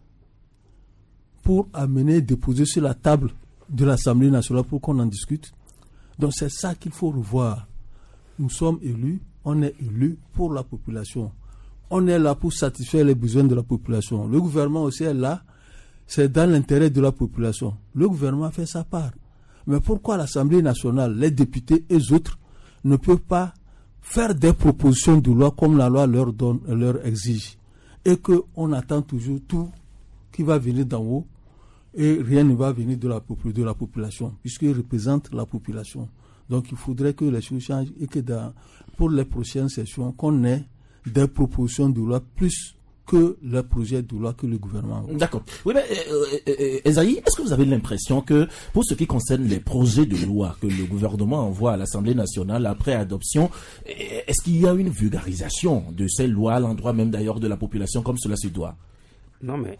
pour amener, déposer sur la table de l'Assemblée nationale pour qu'on en discute. Donc c'est ça qu'il faut revoir. Nous sommes élus, on est élus pour la population. On est là pour satisfaire les besoins de la population. Le gouvernement aussi est là, c'est dans l'intérêt de la population. Le gouvernement fait sa part. Mais pourquoi l'Assemblée nationale, les députés et les autres ne peuvent pas faire des propositions de loi comme la loi leur donne, leur exige, et qu'on attend toujours tout qui va venir d'en haut et rien ne va venir de la, de la population, puisqu'ils représentent la population. Donc il faudrait que les choses changent et que dans, pour les prochaines sessions, qu'on ait des propositions de loi plus que le projet de loi que le gouvernement a. D'accord. Oui, mais euh, euh, Esaïe, est-ce que vous avez l'impression que pour ce qui concerne les projets de loi que le gouvernement envoie à l'Assemblée nationale après adoption, est-ce qu'il y a une vulgarisation de ces lois à l'endroit même d'ailleurs de la population comme cela se doit? Non, mais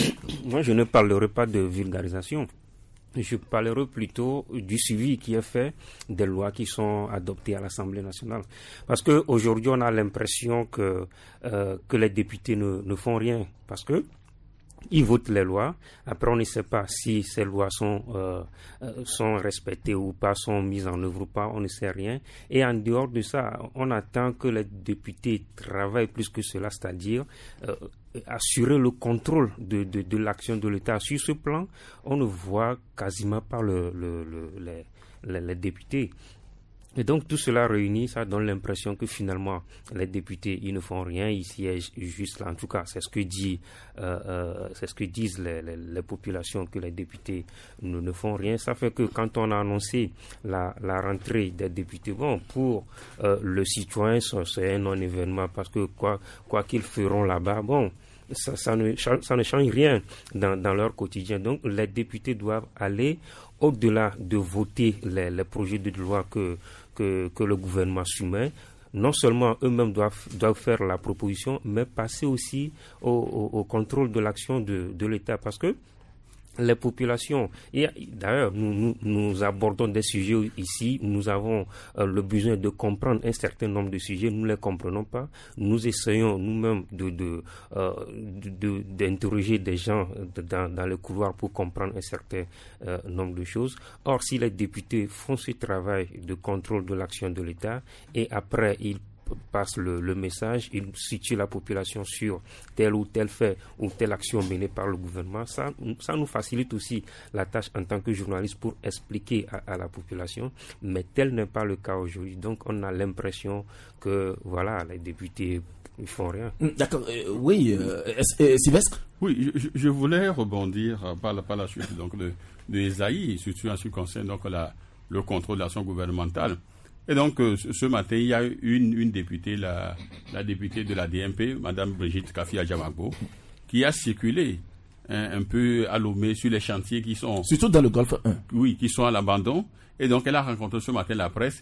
moi je ne parlerai pas de vulgarisation. Je parlerai plutôt du suivi qui est fait des lois qui sont adoptées à l'Assemblée nationale. Parce qu'aujourd'hui, on a l'impression que, euh, que les députés ne, ne font rien. Parce que ils votent les lois. Après, on ne sait pas si ces lois sont, euh, sont respectées ou pas, sont mises en œuvre ou pas. On ne sait rien. Et en dehors de ça, on attend que les députés travaillent plus que cela, c'est-à-dire euh, assurer le contrôle de, de, de l'action de l'État. Sur ce plan, on ne voit quasiment pas le, le, le, les, les, les députés. Et donc tout cela réuni, ça donne l'impression que finalement les députés ils ne font rien, ils siègent juste là. En tout cas, c'est ce que dit, euh, euh, c'est ce que disent les, les, les populations, que les députés ne, ne font rien. Ça fait que quand on a annoncé la, la rentrée des députés, bon, pour euh, le citoyen, c'est un non-événement parce que quoi, quoi qu'ils feront là-bas, bon. Ça, ça, ne, ça ne change rien dans, dans leur quotidien. Donc, les députés doivent aller au-delà de voter les, les projets de loi que, que, que le gouvernement soumet. Non seulement eux-mêmes doivent, doivent faire la proposition, mais passer aussi au, au, au contrôle de l'action de, de l'État. Parce que les populations, et d'ailleurs nous, nous, nous abordons des sujets ici, nous avons euh, le besoin de comprendre un certain nombre de sujets, nous ne les comprenons pas, nous essayons nous-mêmes de, de, euh, de, de, d'interroger des gens dans, dans le couloir pour comprendre un certain euh, nombre de choses. Or, si les députés font ce travail de contrôle de l'action de l'État et après ils passe le, le message, il situe la population sur tel ou tel fait ou telle action menée par le gouvernement, ça, ça nous facilite aussi la tâche en tant que journaliste pour expliquer à, à la population, mais tel n'est pas le cas aujourd'hui. Donc on a l'impression que voilà, les députés ne font rien. D'accord, euh, oui, euh, euh, Sylvestre. Oui, je, je voulais rebondir par la, par la suite donc de, de Esaïe, surtout en ce qui concerne donc la, le contrôle de l'action gouvernementale. Et donc, euh, ce matin, il y a une, une députée, la, la députée de la D M P, Mme Brigitte Kafi-Adjamagbo, qui a circulé hein, un peu à Lomé sur les chantiers qui sont... Surtout dans le Golfe un. Oui, qui sont à l'abandon. Et donc, elle a rencontré ce matin la presse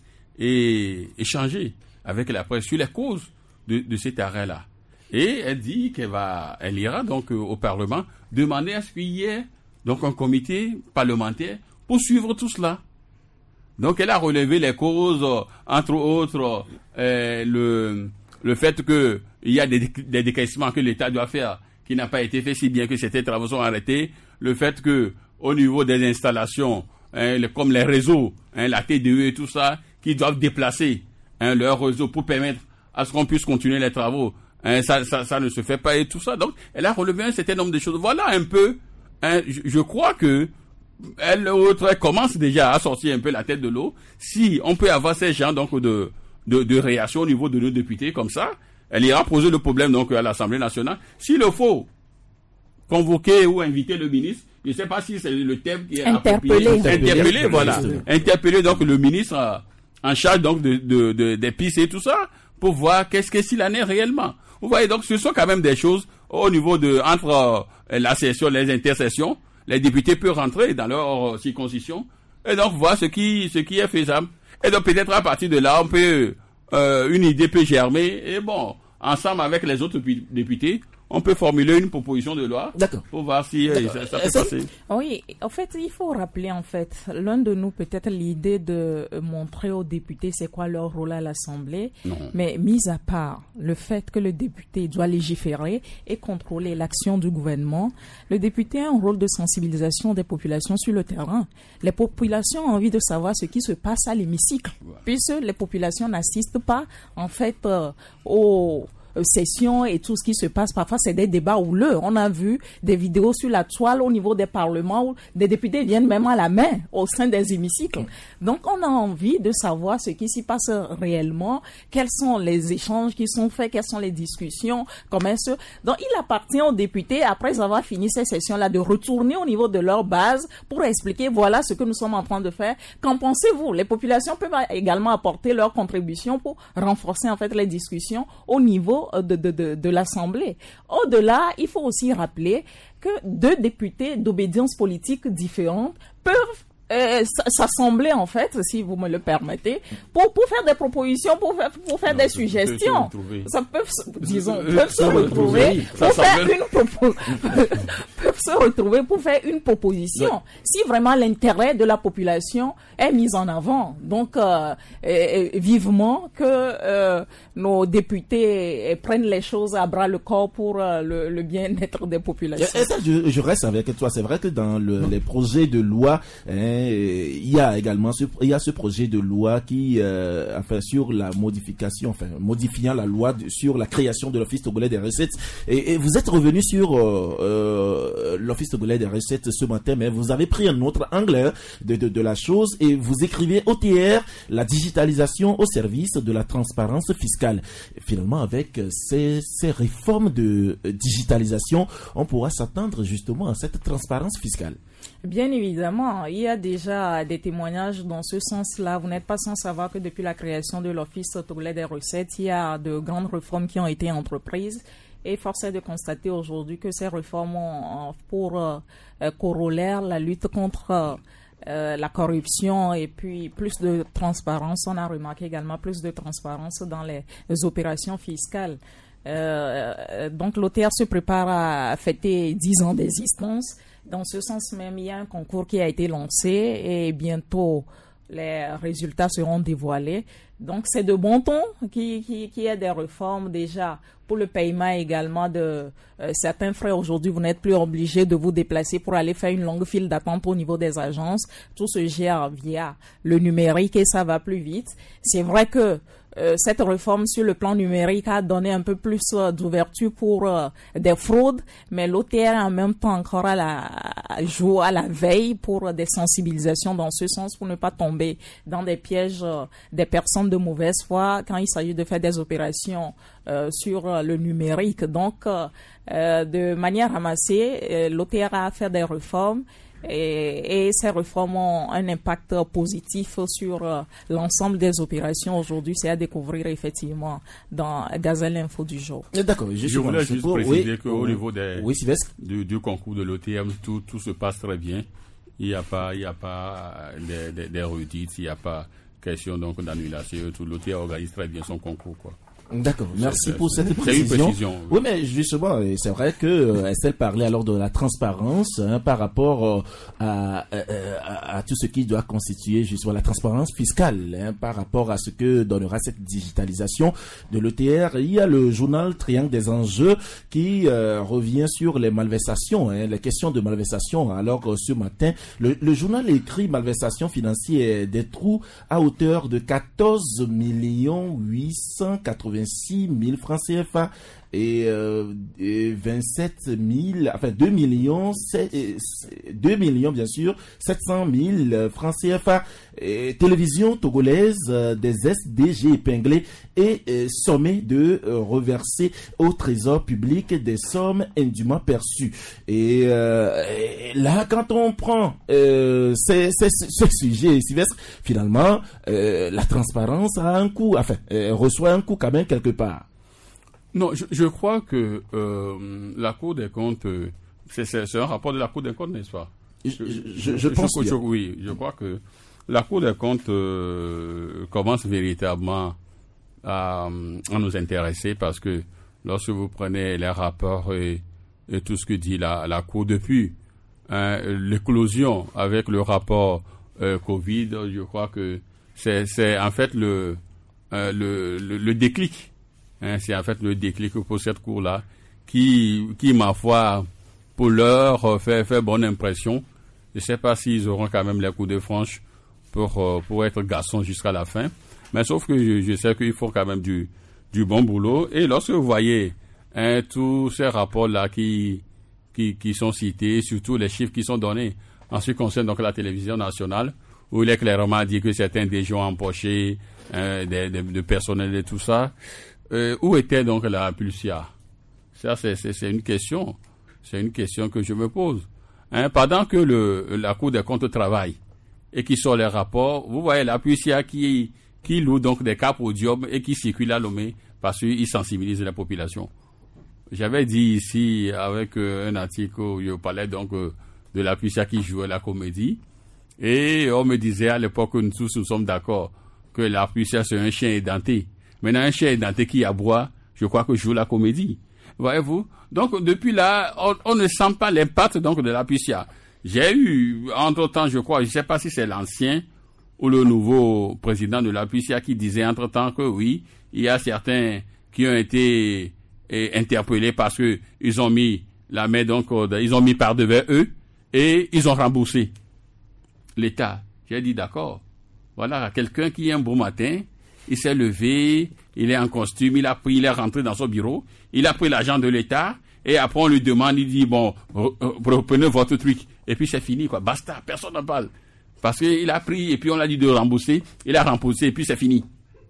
et échangé avec la presse sur les causes de, de cet arrêt-là. Et elle dit qu'elle va, elle ira donc euh, au Parlement demander à ce qu'il y ait donc un comité parlementaire pour suivre tout cela. Donc, elle a relevé les causes, euh, entre autres, euh, le, le fait qu'il y a des, des décaissements que l'État doit faire qui n'a pas été fait, si bien que certains travaux sont arrêtés. Le fait que, au niveau des installations, hein, le, comme les réseaux, hein, la T D E et tout ça, qui doivent déplacer hein, leur réseau pour permettre à ce qu'on puisse continuer les travaux, hein, ça, ça, ça ne se fait pas et tout ça. Donc, elle a relevé un certain nombre de choses. Voilà un peu, hein, je, je crois que elle, autre, elle commence déjà à sortir un peu la tête de l'eau. Si on peut avoir ces gens donc de, de, de réaction au niveau de nos députés comme ça, elle ira poser le problème donc à l'Assemblée nationale. S'il le faut, convoquer ou inviter le ministre, je ne sais pas si c'est le thème qui est interpellé. Interpellé, interpellé voilà. Interpeller donc le ministre en charge donc de, de, de, des pistes et tout ça, pour voir qu'est-ce que s'il en est réellement. Vous voyez, donc ce sont quand même des choses au niveau de, entre euh, la session, les intercessions. Les députés peuvent rentrer dans leur euh, circonscription et donc voir ce qui, ce qui est faisable. Et donc peut-être à partir de là, on peut, euh, une idée peut germer et bon, ensemble avec les autres députés, on peut formuler une proposition de loi. D'accord. Pour voir si euh, ça, ça peut ça, passer. Oui, en fait, il faut rappeler, en fait, l'un de nous, peut-être l'idée de montrer aux députés c'est quoi leur rôle à l'Assemblée. Non. Mais mis à part le fait que le député doit légiférer et contrôler l'action du gouvernement, le député a un rôle de sensibilisation des populations sur le terrain. Les populations ont envie de savoir ce qui se passe à l'hémicycle, voilà. Puisque les populations n'assistent pas, en fait, euh, aux sessions et tout ce qui se passe. Parfois, c'est des débats houleux. On a vu des vidéos sur la toile au niveau des parlements où des députés viennent même à la main au sein des hémicycles. Donc, on a envie de savoir ce qui s'y passe réellement, quels sont les échanges qui sont faits, quelles sont les discussions, comment est-ce... Donc, il appartient aux députés, après avoir fini ces sessions-là, de retourner au niveau de leur base pour expliquer, voilà ce que nous sommes en train de faire. Qu'en pensez-vous? Les populations peuvent également apporter leur contribution pour renforcer, en fait, les discussions au niveau niveau de, de, de, de l'Assemblée. Au-delà, il faut aussi rappeler que deux députés d'obédience politique différentes peuvent Euh, s'assembler en fait, si vous me le permettez, pour pour faire des propositions, pour faire pour faire non, des suggestions. Ça peut, disons, peuvent se retrouver pour faire une propo- peuvent se retrouver pour faire une proposition. Ouais. Si vraiment l'intérêt de la population est mis en avant, donc euh, et, et vivement que euh, nos députés prennent les choses à bras le corps pour euh, le, le bien-être des populations. Et, et ça, je, je reste avec toi. C'est vrai que dans le, les projets de loi, hein, il y a également ce, il y a ce projet de loi qui, euh, enfin, sur la modification, enfin, modifiant la loi de, sur la création de l'Office togolais des recettes. Et, et vous êtes revenu sur euh, euh, l'Office togolais des recettes ce matin, mais vous avez pris un autre angle de, de, de la chose et vous écrivez O T R, la digitalisation au service de la transparence fiscale. Et finalement, avec ces, ces réformes de digitalisation, on pourra s'attendre justement à cette transparence fiscale. Bien évidemment, il y a déjà des témoignages dans ce sens-là. Vous n'êtes pas sans savoir que depuis la création de l'Office togolais des recettes, il y a de grandes réformes qui ont été entreprises. Et force est de constater aujourd'hui que ces réformes ont pour euh, corollaire la lutte contre euh, la corruption et puis plus de transparence. On a remarqué également plus de transparence dans les, les opérations fiscales. Euh, donc l'O T R se prépare à fêter dix ans d'existence. Dans ce sens même, il y a un concours qui a été lancé et bientôt les résultats seront dévoilés. Donc c'est de bon ton qu'il qui, qui y ait des réformes déjà pour le paiement également de euh, certains frais. Aujourd'hui, vous n'êtes plus obligé de vous déplacer pour aller faire une longue file d'attente au niveau des agences. Tout se gère via le numérique et ça va plus vite. C'est vrai que Euh, cette réforme sur le plan numérique a donné un peu plus euh, d'ouverture pour euh, des fraudes, mais l'O T R est en même temps encore à la à jour à la veille pour euh, des sensibilisations dans ce sens pour ne pas tomber dans des pièges euh, des personnes de mauvaise foi quand il s'agit de faire des opérations euh, sur euh, le numérique. Donc, euh, euh, de manière ramassée, euh, l'O T R a à faire des réformes. Et, et ces réformes ont un impact positif sur euh, l'ensemble des opérations aujourd'hui. C'est à découvrir effectivement dans Gazelle Info du jour. D'accord. Je, je voulais juste préciser oui, qu'au oui, niveau des, oui, du, du concours de l'O T M, tout, tout se passe très bien. Il n'y a pas, il y a pas des, des, des redites, il n'y a pas question donc d'annulation. Tout l'O T M organise très bien son concours, quoi. D'accord, merci pour cette précision. précision oui. oui, mais justement, c'est vrai que euh, Estelle parlait alors de la transparence hein, par rapport euh, à, à, à tout ce qui doit constituer justement la transparence fiscale hein, par rapport à ce que donnera cette digitalisation de l'E T R. Il y a le journal Triangle des enjeux qui euh, revient sur les malversations, hein, les questions de malversation. Alors euh, ce matin, le, le journal écrit malversation financière des trous à hauteur de quatorze millions huit cent quatre-vingt-six mille francs C F A et, euh, et vingt-sept mille, enfin deux millions, deux millions bien sûr, sept cent mille francs C F A. Et télévision togolaise, euh, des S D G épinglés et euh, sommés de euh, reverser au trésor public des sommes indûment perçues. Et, euh, et là, quand on prend euh, ces, ces, ce sujet, Sylvestre, finalement, euh, la transparence a un coût, enfin, euh, reçoit un coût quand même quelque part. Non, je, je crois que euh, la Cour des comptes, euh, c'est, c'est, c'est un rapport de la Cour des comptes, n'est-ce pas? Je, je, je, je pense que, je, oui, je crois que la Cour des comptes euh, commence véritablement à, à nous intéresser parce que lorsque vous prenez les rapports et, et tout ce que dit la, la Cour depuis hein, l'éclosion avec le rapport euh, Covid, je crois que c'est, c'est en fait le, euh, le, le, le déclic. Hein, c'est en fait le déclic pour cette Cour-là qui, qui ma foi, pour l'heure, fait, fait bonne impression. Je ne sais pas s'ils auront quand même les coups de franche pour, euh, pour être garçons jusqu'à la fin. Mais sauf que je, je sais qu'ils font quand même du, du bon boulot. Et lorsque vous voyez hein, tous ces rapports-là qui, qui, qui sont cités, surtout les chiffres qui sont donnés en ce qui concerne donc la télévision nationale, où il est clairement dit que certains des gens empochés, hein, des, des, de personnel et tout ça, euh, où était donc la Pulsia? Ça, c'est, c'est, c'est une question. C'est une question que je me pose. Hein, pendant que le, la Cour des comptes travaille et qui sort les rapports, vous voyez la Pulsia qui, qui louent donc des cars podium et qui circulent à Lomé parce qu'ils sensibilisent la population. J'avais dit ici avec euh, un article où je parlais donc euh, de la Pucia qui jouait la comédie et on me disait à l'époque que nous tous nous sommes d'accord que la Pucia c'est un chien édenté. Maintenant un chien édenté qui aboie, je crois que joue la comédie. Voyez-vous? Donc depuis là, on, on ne sent pas l'impact donc de la Pucia. J'ai eu entre-temps, je crois, je ne sais pas si c'est l'ancien ou le nouveau président de la Pucia qui disait entre-temps que oui, il y a certains qui ont été et interpellés parce que ils ont mis la main donc ils ont mis par devant eux et ils ont remboursé l'État. J'ai dit d'accord. Voilà quelqu'un qui un beau matin, il s'est levé, il est en costume, il a pris, il est rentré dans son bureau, il a pris l'argent de l'État et après on lui demande, il dit bon, reprenez votre truc et puis c'est fini quoi, basta, personne n'en parle parce qu'il a pris et puis on l'a dit de rembourser, il a remboursé et puis c'est fini.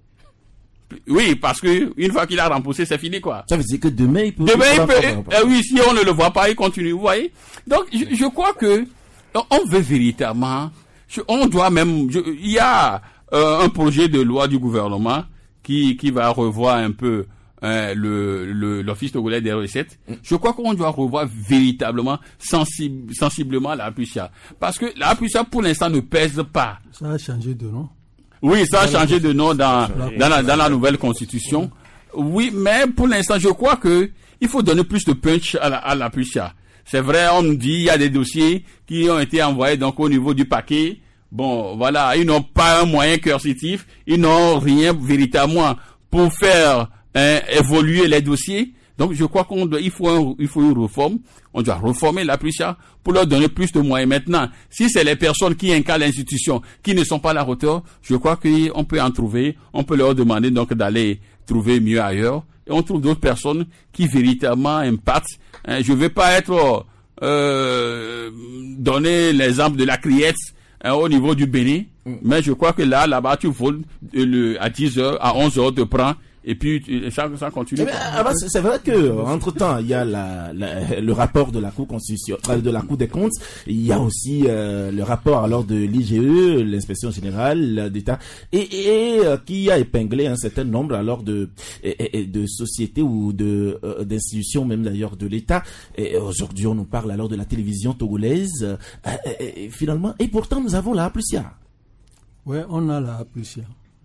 Oui, parce que une fois qu'il a remboursé, c'est fini quoi. Ça veut dire que demain il peut. Demain il peut. Euh, oui, si on ne le voit pas, il continue. Vous voyez. Donc je, je crois que on veut véritablement. Je, on doit même. Je, il y a euh, un projet de loi du gouvernement qui qui va revoir un peu euh, le le l'office togolais des recettes. Je crois qu'on doit revoir véritablement sensible, sensiblement la Pucia, parce que la Pucia pour l'instant ne pèse pas. Ça a changé de nom. Oui, ça a changé de nom dans, dans, la, dans la nouvelle constitution. Oui, mais pour l'instant, je crois que il faut donner plus de punch à la, à la Pucia. C'est vrai, on nous dit, il y a des dossiers qui ont été envoyés donc au niveau du paquet. Bon, voilà, ils n'ont pas un moyen coercitif, ils n'ont rien véritablement pour faire hein, évoluer les dossiers. Donc, je crois qu'on doit, il faut un, il faut une réforme. On doit réformer la Pucia pour leur donner plus de moyens. Maintenant, si c'est les personnes qui incarnent l'institution qui ne sont pas à la hauteur, je crois qu'on peut en trouver. On peut leur demander donc d'aller trouver mieux ailleurs. Et on trouve d'autres personnes qui véritablement impactent. Hein, je ne vais pas être euh, donner l'exemple de la Criette hein, au niveau du Bénin, mm. mais je crois que là, là-bas, tu voles le, à dix heures, à onze heures, te prends. Et puis ça, ça continue. Mais, alors, c'est vrai que entre temps il y a la, la, le rapport de la Cour constitutionnelle, de la Cour des comptes. Il y a aussi euh, le rapport alors de l'I G E, l'inspection générale d'État, et, et euh, qui a épinglé un certain nombre alors de et, et, de sociétés ou de euh, d'institutions même d'ailleurs de l'État. Et aujourd'hui on nous parle alors de la télévision togolaise. Euh, et, et, finalement, et pourtant nous avons la Pucia. Ouais, on a la Pucia.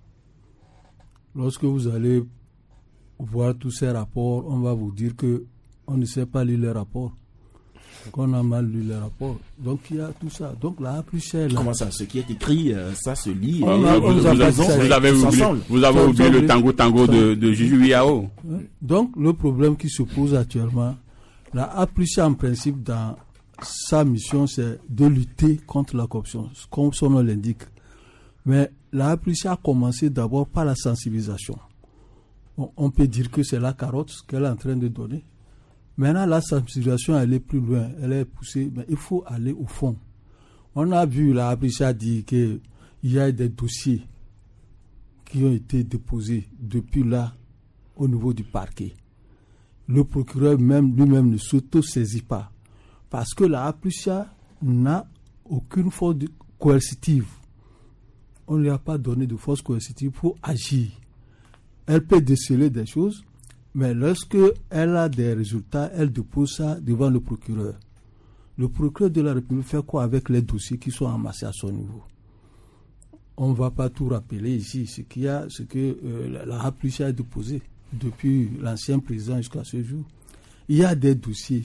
Lorsque vous allez voir tous ces rapports, on va vous dire que on ne sait pas lire les rapports, qu'on a mal lu les rapports. Donc il y a tout ça. Donc la Pucia. Comment ça, ce qui est écrit, ça se lit. On a, vous, vous, avez, vous avez oublié, vous avez oublié le tango tango de, de Juju Yao. Donc le problème qui se pose actuellement, la Pucia en principe dans sa mission, c'est de lutter contre la corruption, comme son nom l'indique. Mais la Pucia a commencé d'abord par la sensibilisation. On, on peut dire que c'est la carotte qu'elle est en train de donner. Maintenant, la sensibilisation, elle est plus loin, elle est poussée, mais il faut aller au fond. On a vu la Pucia dire qu'il y a des dossiers qui ont été déposés depuis là au niveau du parquet. Le procureur même lui-même ne s'auto-saisit pas parce que la Pucia n'a aucune force coercitive. On ne lui a pas donné de force coercitive pour agir. Elle peut déceler des choses, mais lorsque elle a des résultats, elle dépose ça devant le procureur. Le procureur de la République fait quoi avec les dossiers qui sont amassés à son niveau? On ne va pas tout rappeler ici, ce qu'il y a, ce que euh, la Pucia a déposé depuis l'ancien président jusqu'à ce jour. Il y a des dossiers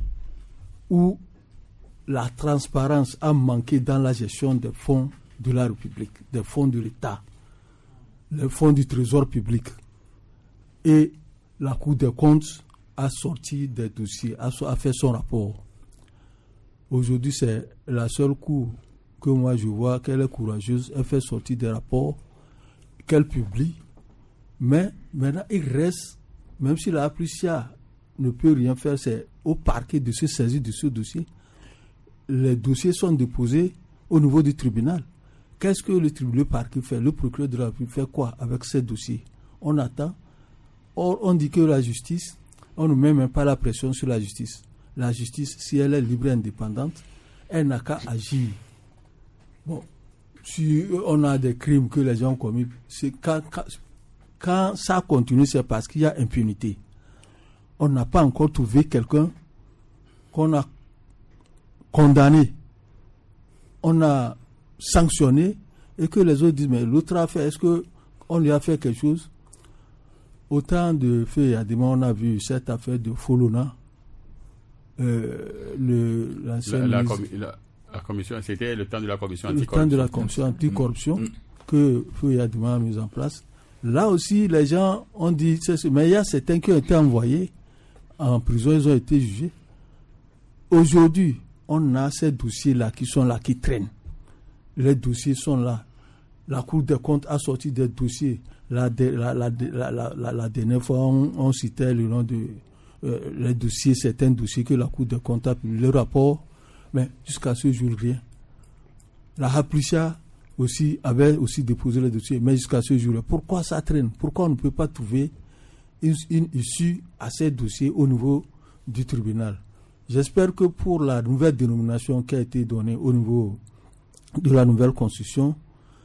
où la transparence a manqué dans la gestion des fonds de la République, des fonds de l'État, les fonds du Trésor public. Et la Cour des comptes a sorti des dossiers, a, a fait son rapport. Aujourd'hui, c'est la seule Cour que moi je vois qu'elle est courageuse. Elle fait sortir des rapports qu'elle publie. Mais maintenant, il reste, même si la Pucia ne peut rien faire, c'est au parquet de se saisir de ce dossier. Les dossiers sont déposés au niveau du tribunal. Qu'est-ce que le tribunal, le parquet fait? Le procureur de la République fait quoi avec ces dossiers? On attend. Or, on dit que la justice, on ne met même pas la pression sur la justice. La justice, si elle est libre et indépendante, elle n'a qu'à agir. Bon, si on a des crimes que les gens ont commis, c'est quand, quand, quand ça continue, c'est parce qu'il y a impunité. On n'a pas encore trouvé quelqu'un qu'on a condamné, on a sanctionné, et que les autres disent, mais l'autre a fait, est-ce qu'on lui a fait quelque chose? Autant de faits, il y a des moments, on a vu cette affaire de Folona, euh, le, l'ancienne la, la, ministre, commi- la, la commission, c'était le temps de la commission le anticorruption. temps de la commission anticorruption mmh. que Feu Yadima a mis en place. Là aussi, les gens ont dit, c'est, mais il y a certains qui ont été envoyés en prison, ils ont été jugés. Aujourd'hui, on a ces dossiers-là qui sont là, qui traînent. Les dossiers sont là. La Cour des comptes a sorti des dossiers. La, la, la, la, la, la, la dernière fois, on, on citait le nom de euh, les dossiers, certains dossiers que la Cour des comptes a publié, le rapport, mais jusqu'à ce jour, rien. La Haplicha aussi avait aussi déposé le dossier, mais jusqu'à ce jour, pourquoi ça traîne? Pourquoi on ne peut pas trouver une, une issue à ces dossiers au niveau du tribunal? J'espère que pour la nouvelle dénomination qui a été donnée au niveau de la nouvelle constitution,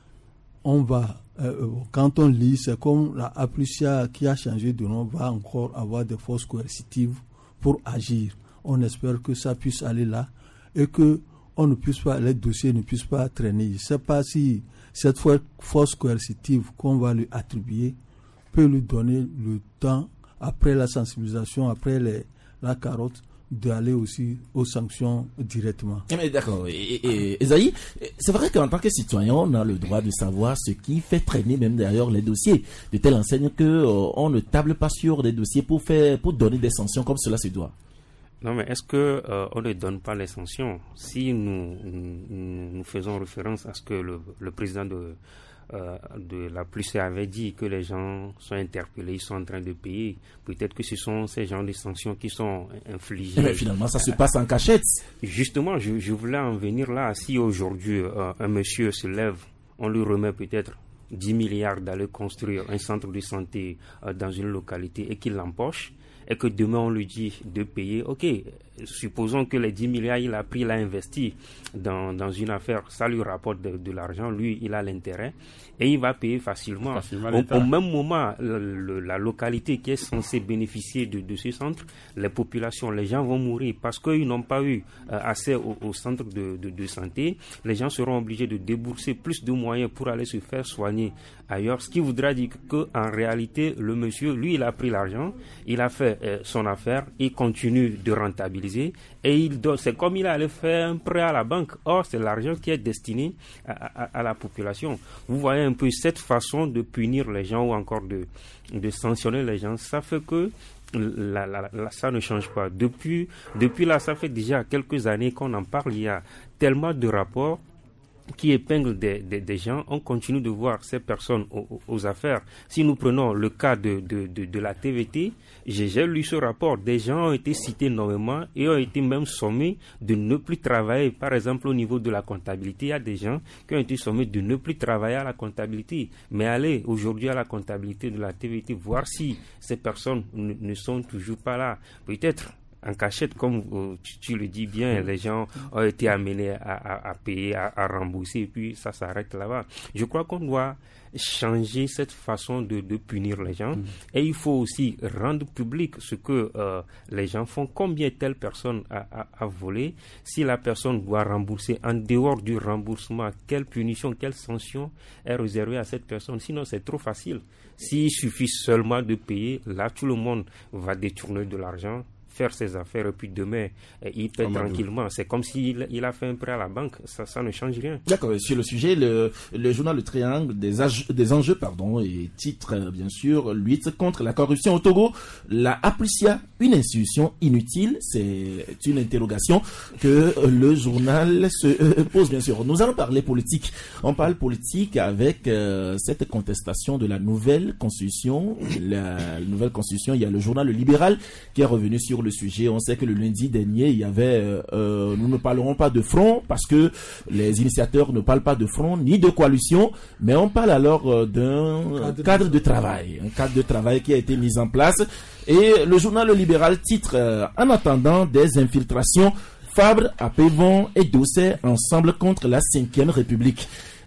on va, euh, quand on lit, c'est comme la Haplicha qui a changé de nom, va encore avoir des forces coercitives pour agir. On espère que ça puisse aller là et que on ne puisse pas, les dossiers ne puissent pas traîner. Je ne sais pas si cette force coercitive qu'on va lui attribuer peut lui donner le temps, après la sensibilisation, après les, la carotte, d'aller aussi aux sanctions directement. Mais d'accord. Et, et, et Esaïe, c'est vrai qu'en tant que citoyen, on a le droit de savoir ce qui fait traîner même d'ailleurs les dossiers, de telle enseigne que euh, on ne table pas sur des dossiers pour faire, pour donner des sanctions comme cela se doit. Non, mais est-ce que euh, on ne donne pas les sanctions? Si nous, nous, nous faisons référence à ce que le, le président de Euh, de la Plus avait dit que les gens sont interpellés, ils sont en train de payer. Peut-être que ce sont ces genres de sanctions qui sont infligées. Mais finalement, ça se passe en cachette. Justement, je, je voulais en venir là. Si aujourd'hui euh, un monsieur se lève, on lui remet peut-être dix milliards d'aller construire un centre de santé euh, dans une localité et qu'il l'empoche, et que demain on lui dit de payer, ok, supposons que les dix milliards il a pris, il a investi dans, dans une affaire, ça lui rapporte de, de l'argent, lui il a l'intérêt et il va payer facilement. facilement au, au même moment, le, le, la localité qui est censée bénéficier de, de ce centre, les populations, les gens vont mourir parce qu'ils n'ont pas eu euh, accès au, au centre de, de, de santé. Les gens seront obligés de débourser plus de moyens pour aller se faire soigner ailleurs, ce qui voudra dire qu'en réalité, le monsieur, lui, il a pris l'argent, il a fait euh, son affaire, il continue de rentabiliser et il donne, c'est comme il allait faire un prêt à la banque. Or, c'est l'argent qui est destiné à, à, à la population. Vous voyez un peu cette façon de punir les gens ou encore de, de sanctionner les gens, ça fait que La, la, la, ça ne change pas. Depuis, depuis là, ça fait déjà quelques années qu'on en parle. Il y a tellement de rapports qui épinglent des, des, des gens. On continue de voir ces personnes aux, aux affaires. Si nous prenons le cas de, de, de, de la T V T, j'ai, j'ai lu ce rapport. Des gens ont été cités nommément et ont été même sommés de ne plus travailler. Par exemple, au niveau de la comptabilité, il y a des gens qui ont été sommés de ne plus travailler à la comptabilité. Mais allez aujourd'hui à la comptabilité de la T V T, voir si ces personnes ne, ne sont toujours pas là. Peut-être en cachette, comme euh, tu, tu le dis bien, les gens ont été amenés à, à, à payer, à, à rembourser, et puis ça s'arrête là-bas. Je crois qu'on doit changer cette façon de, de punir les gens, mmh. et il faut aussi rendre public ce que euh, les gens font, combien telle personne a, a, a volé, si la personne doit rembourser, en dehors du remboursement, quelle punition, quelle sanction est réservée à cette personne, sinon c'est trop facile. S'il suffit seulement de payer, là tout le monde va détourner de l'argent, faire ses affaires et puis demain il paie tranquillement. C'est comme s'il il a fait un prêt à la banque, ça, ça ne change rien. D'accord, sur le sujet, le, le journal Le Triangle des, âge, des enjeux pardon, et titre bien sûr lutte contre la corruption au Togo, la Haplicha, une institution inutile, c'est une interrogation que le journal se euh, pose bien sûr. Nous allons parler politique, on parle politique avec euh, cette contestation de la nouvelle constitution, la nouvelle constitution, il y a le journal Le Libéral qui est revenu sur le sujet. On sait que le lundi dernier, il y avait, euh, nous ne parlerons pas de front parce que les initiateurs ne parlent pas de front ni de coalition, mais on parle alors euh, d'un cadre, cadre de travail, un cadre de travail qui a été mis en place. Et le journal Le Libéral titre euh, en attendant des infiltrations, Fabre, Apévon et Doucet ensemble contre la cinquième République.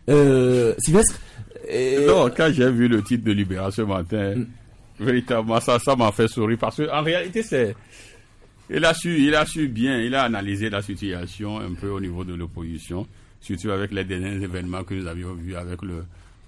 Euh, Sylvestre euh... Non, quand j'ai vu le titre de Libération ce matin, mm. véritablement, ça, ça m'a fait sourire parce qu'en réalité, c'est, il a su, il a su bien, il a analysé la situation un peu au niveau de l'opposition, surtout avec les derniers événements que nous avions vus avec le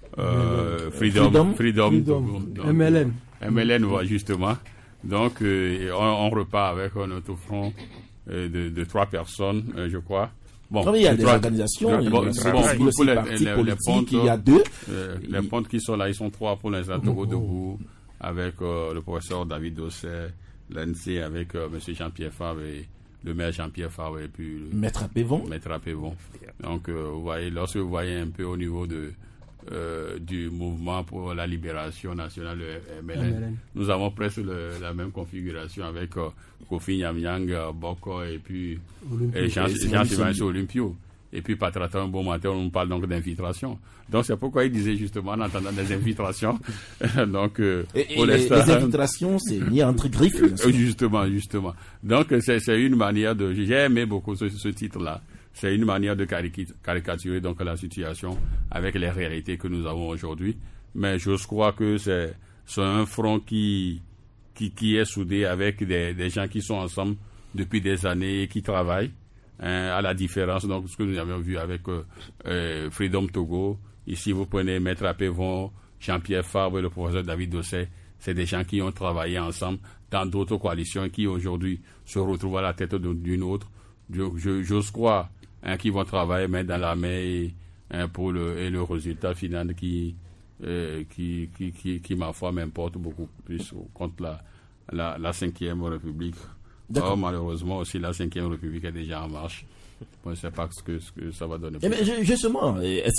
euh, Freedom, Freedom, Freedom, Freedom. Donc, M L N. M L N, voilà, justement. Donc, euh, on, on repart avec un autre front euh, de, de trois personnes, euh, je crois. Bon, il y a des trois, organisations, bon, il y a bon, bon, pour les, partis les, politiques, les pontes, il y a deux. Euh, les pontes qui sont là, ils sont trois pour l'instant, Togo debout, avec euh, le professeur David Dosset, l'A N C avec euh, M. Jean-Pierre Favre et le maire Jean-Pierre Favre et puis le Maître Apévon. Maître Apévon. Donc, euh, vous voyez, lorsque vous voyez un peu au niveau de Euh, du mouvement pour la libération nationale, le M L N. M L N. Nous avons presque le, la même configuration avec euh, Kofi Nyamyang, euh, Boko et puis et Jean-Sylvain Olympio. Et puis Patrata un bon matin, on nous parle donc d'infiltration. Donc c'est pourquoi il disait justement en entendant des infiltrations. donc, euh, et, et les, les infiltrations, c'est mis entre griffes. Justement, justement. Donc c'est, c'est une manière de... J'ai aimé beaucoup ce, ce titre-là. C'est une manière de caricaturer donc la situation avec les réalités que nous avons aujourd'hui. Mais je crois que c'est, c'est un front qui, qui, qui est soudé avec des, des gens qui sont ensemble depuis des années et qui travaillent. Hein, à la différence donc ce que nous avons vu avec euh, euh, Freedom Togo. Ici, vous prenez Maître Apévon, Jean-Pierre Favre et le professeur David Dosset. C'est des gens qui ont travaillé ensemble dans d'autres coalitions et qui aujourd'hui se retrouvent à la tête d'une autre. Je, je, j'ose croire hein, qu'ils vont travailler main dans la main et, hein, pour le, et le résultat final qui, euh, qui, qui, qui, qui, ma foi, m'importe beaucoup plus contre la, la, la cinquième République. Or, malheureusement aussi, la cinquième République est déjà en marche. On ne sait pas ce que, ce que ça va donner. Eh bien, justement,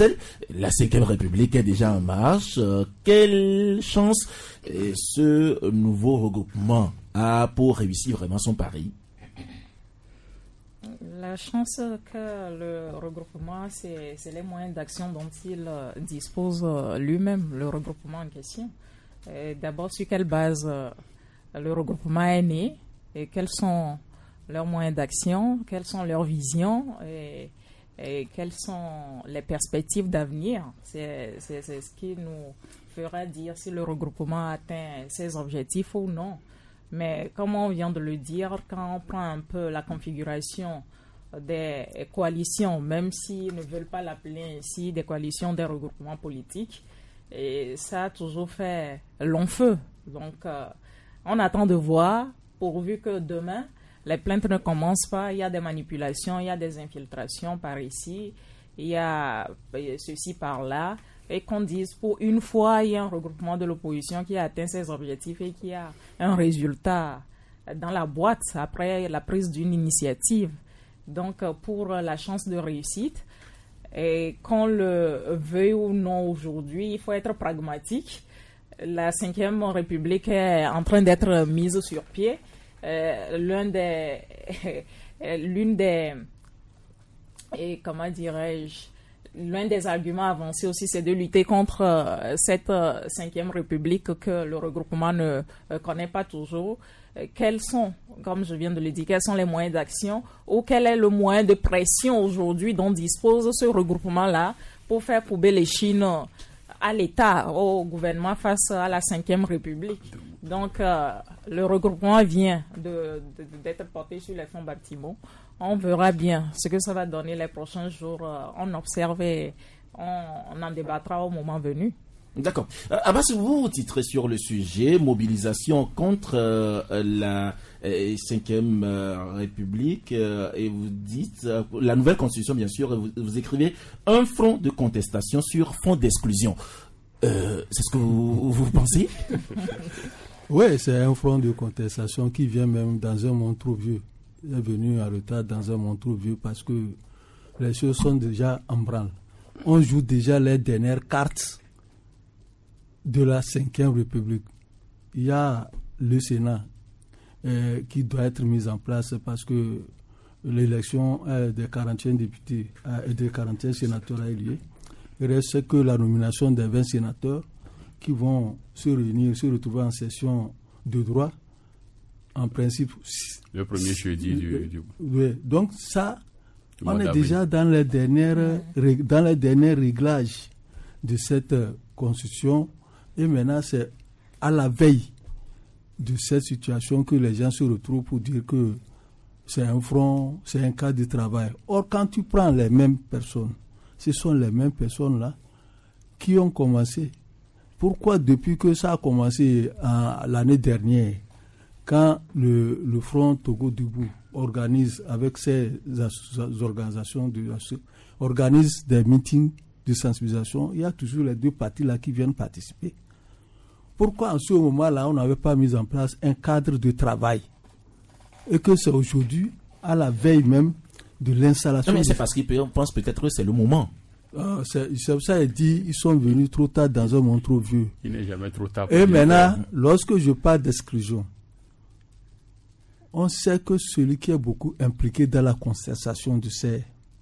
la cinquième République est déjà en marche. Euh, quelle chance euh, ce nouveau regroupement a pour réussir vraiment son pari? La chance que le regroupement, c'est, c'est les moyens d'action dont il euh, dispose euh, lui-même, le regroupement en question. Et d'abord, sur quelle base euh, le regroupement est né et quels sont leurs moyens d'action, quelles sont leurs visions et, et quelles sont les perspectives d'avenir. C'est, c'est, c'est ce qui nous fera dire si le regroupement atteint ses objectifs ou non. Mais comme on vient de le dire, quand on prend un peu la configuration des coalitions, même s'ils ne veulent pas l'appeler ainsi, des coalitions, des regroupements politiques, et ça a toujours fait long feu. Donc, euh, on attend de voir, pourvu que demain, les plaintes ne commencent pas, il y a des manipulations, il y a des infiltrations par ici, il y a ceci par là, et qu'on dise pour une fois, il y a un regroupement de l'opposition qui a atteint ses objectifs et qui a un résultat dans la boîte après la prise d'une initiative. Donc, pour la chance de réussite, et qu'on le veuille ou non aujourd'hui, il faut être pragmatique. La cinquième République est en train d'être mise sur pied. Euh, l'un des, l'une des, et comment dirais-je, l'un des arguments avancés aussi, c'est de lutter contre euh, cette euh, cinquième République que le regroupement ne euh, connaît pas toujours. Euh, quels sont, comme je viens de le dire, quels sont les moyens d'action ou quel est le moyen de pression aujourd'hui dont dispose ce regroupement-là pour faire couper les chines à l'État, au gouvernement face à la cinquième République. Donc, euh, le regroupement vient de, de, d'être porté sur les fonds baptismaux. On verra bien ce que ça va donner les prochains jours. Euh, on observe et on, on en débattra au moment venu. D'accord. Euh, Abbas, vous vous titrez sur le sujet mobilisation contre euh, la euh, cinquième euh, République euh, et vous dites euh, la nouvelle constitution, bien sûr, vous, vous écrivez un front de contestation sur fond d'exclusion. Euh, c'est ce que vous, vous pensez? Oui, c'est un front de contestation qui vient même dans un monde trop vieux. Il est venu en retard dans un monde trop vieux parce que les choses sont déjà en branle. On joue déjà les dernières cartes de la cinquième République. Il y a le Sénat euh, qui doit être mis en place parce que l'élection euh, des quarante et un députés et euh, des quarante et un sénateurs a eu lieu. Il reste que la nomination des vingt sénateurs qui vont se réunir, se retrouver en session de droit. En principe, le premier jeudi du, du... Oui, donc ça, On est déjà dans les dernières, dans les derniers réglages de cette constitution et maintenant c'est à la veille de cette situation que les gens se retrouvent pour dire que c'est un front, c'est un cas de travail. Or, quand tu prends les mêmes personnes, ce sont les mêmes personnes-là qui ont commencé. Pourquoi depuis que ça a commencé en, l'année dernière, quand le, le Front Togo Debout organise avec ses organisations, de, organise des meetings de sensibilisation, il y a toujours les deux partis-là qui viennent participer. Pourquoi en ce moment-là, on n'avait pas mis en place un cadre de travail et que c'est aujourd'hui, à la veille même de l'installation... Non, mais c'est parce qu'on pense peut-être que c'est le moment. Ah, c'est, c'est ça, il dit, ils sont venus trop tard dans un monde trop vieux. Il n'est jamais trop tard. Et maintenant, lorsque je parle d'exclusion, on sait que celui qui est beaucoup impliqué dans la concertation de, ces,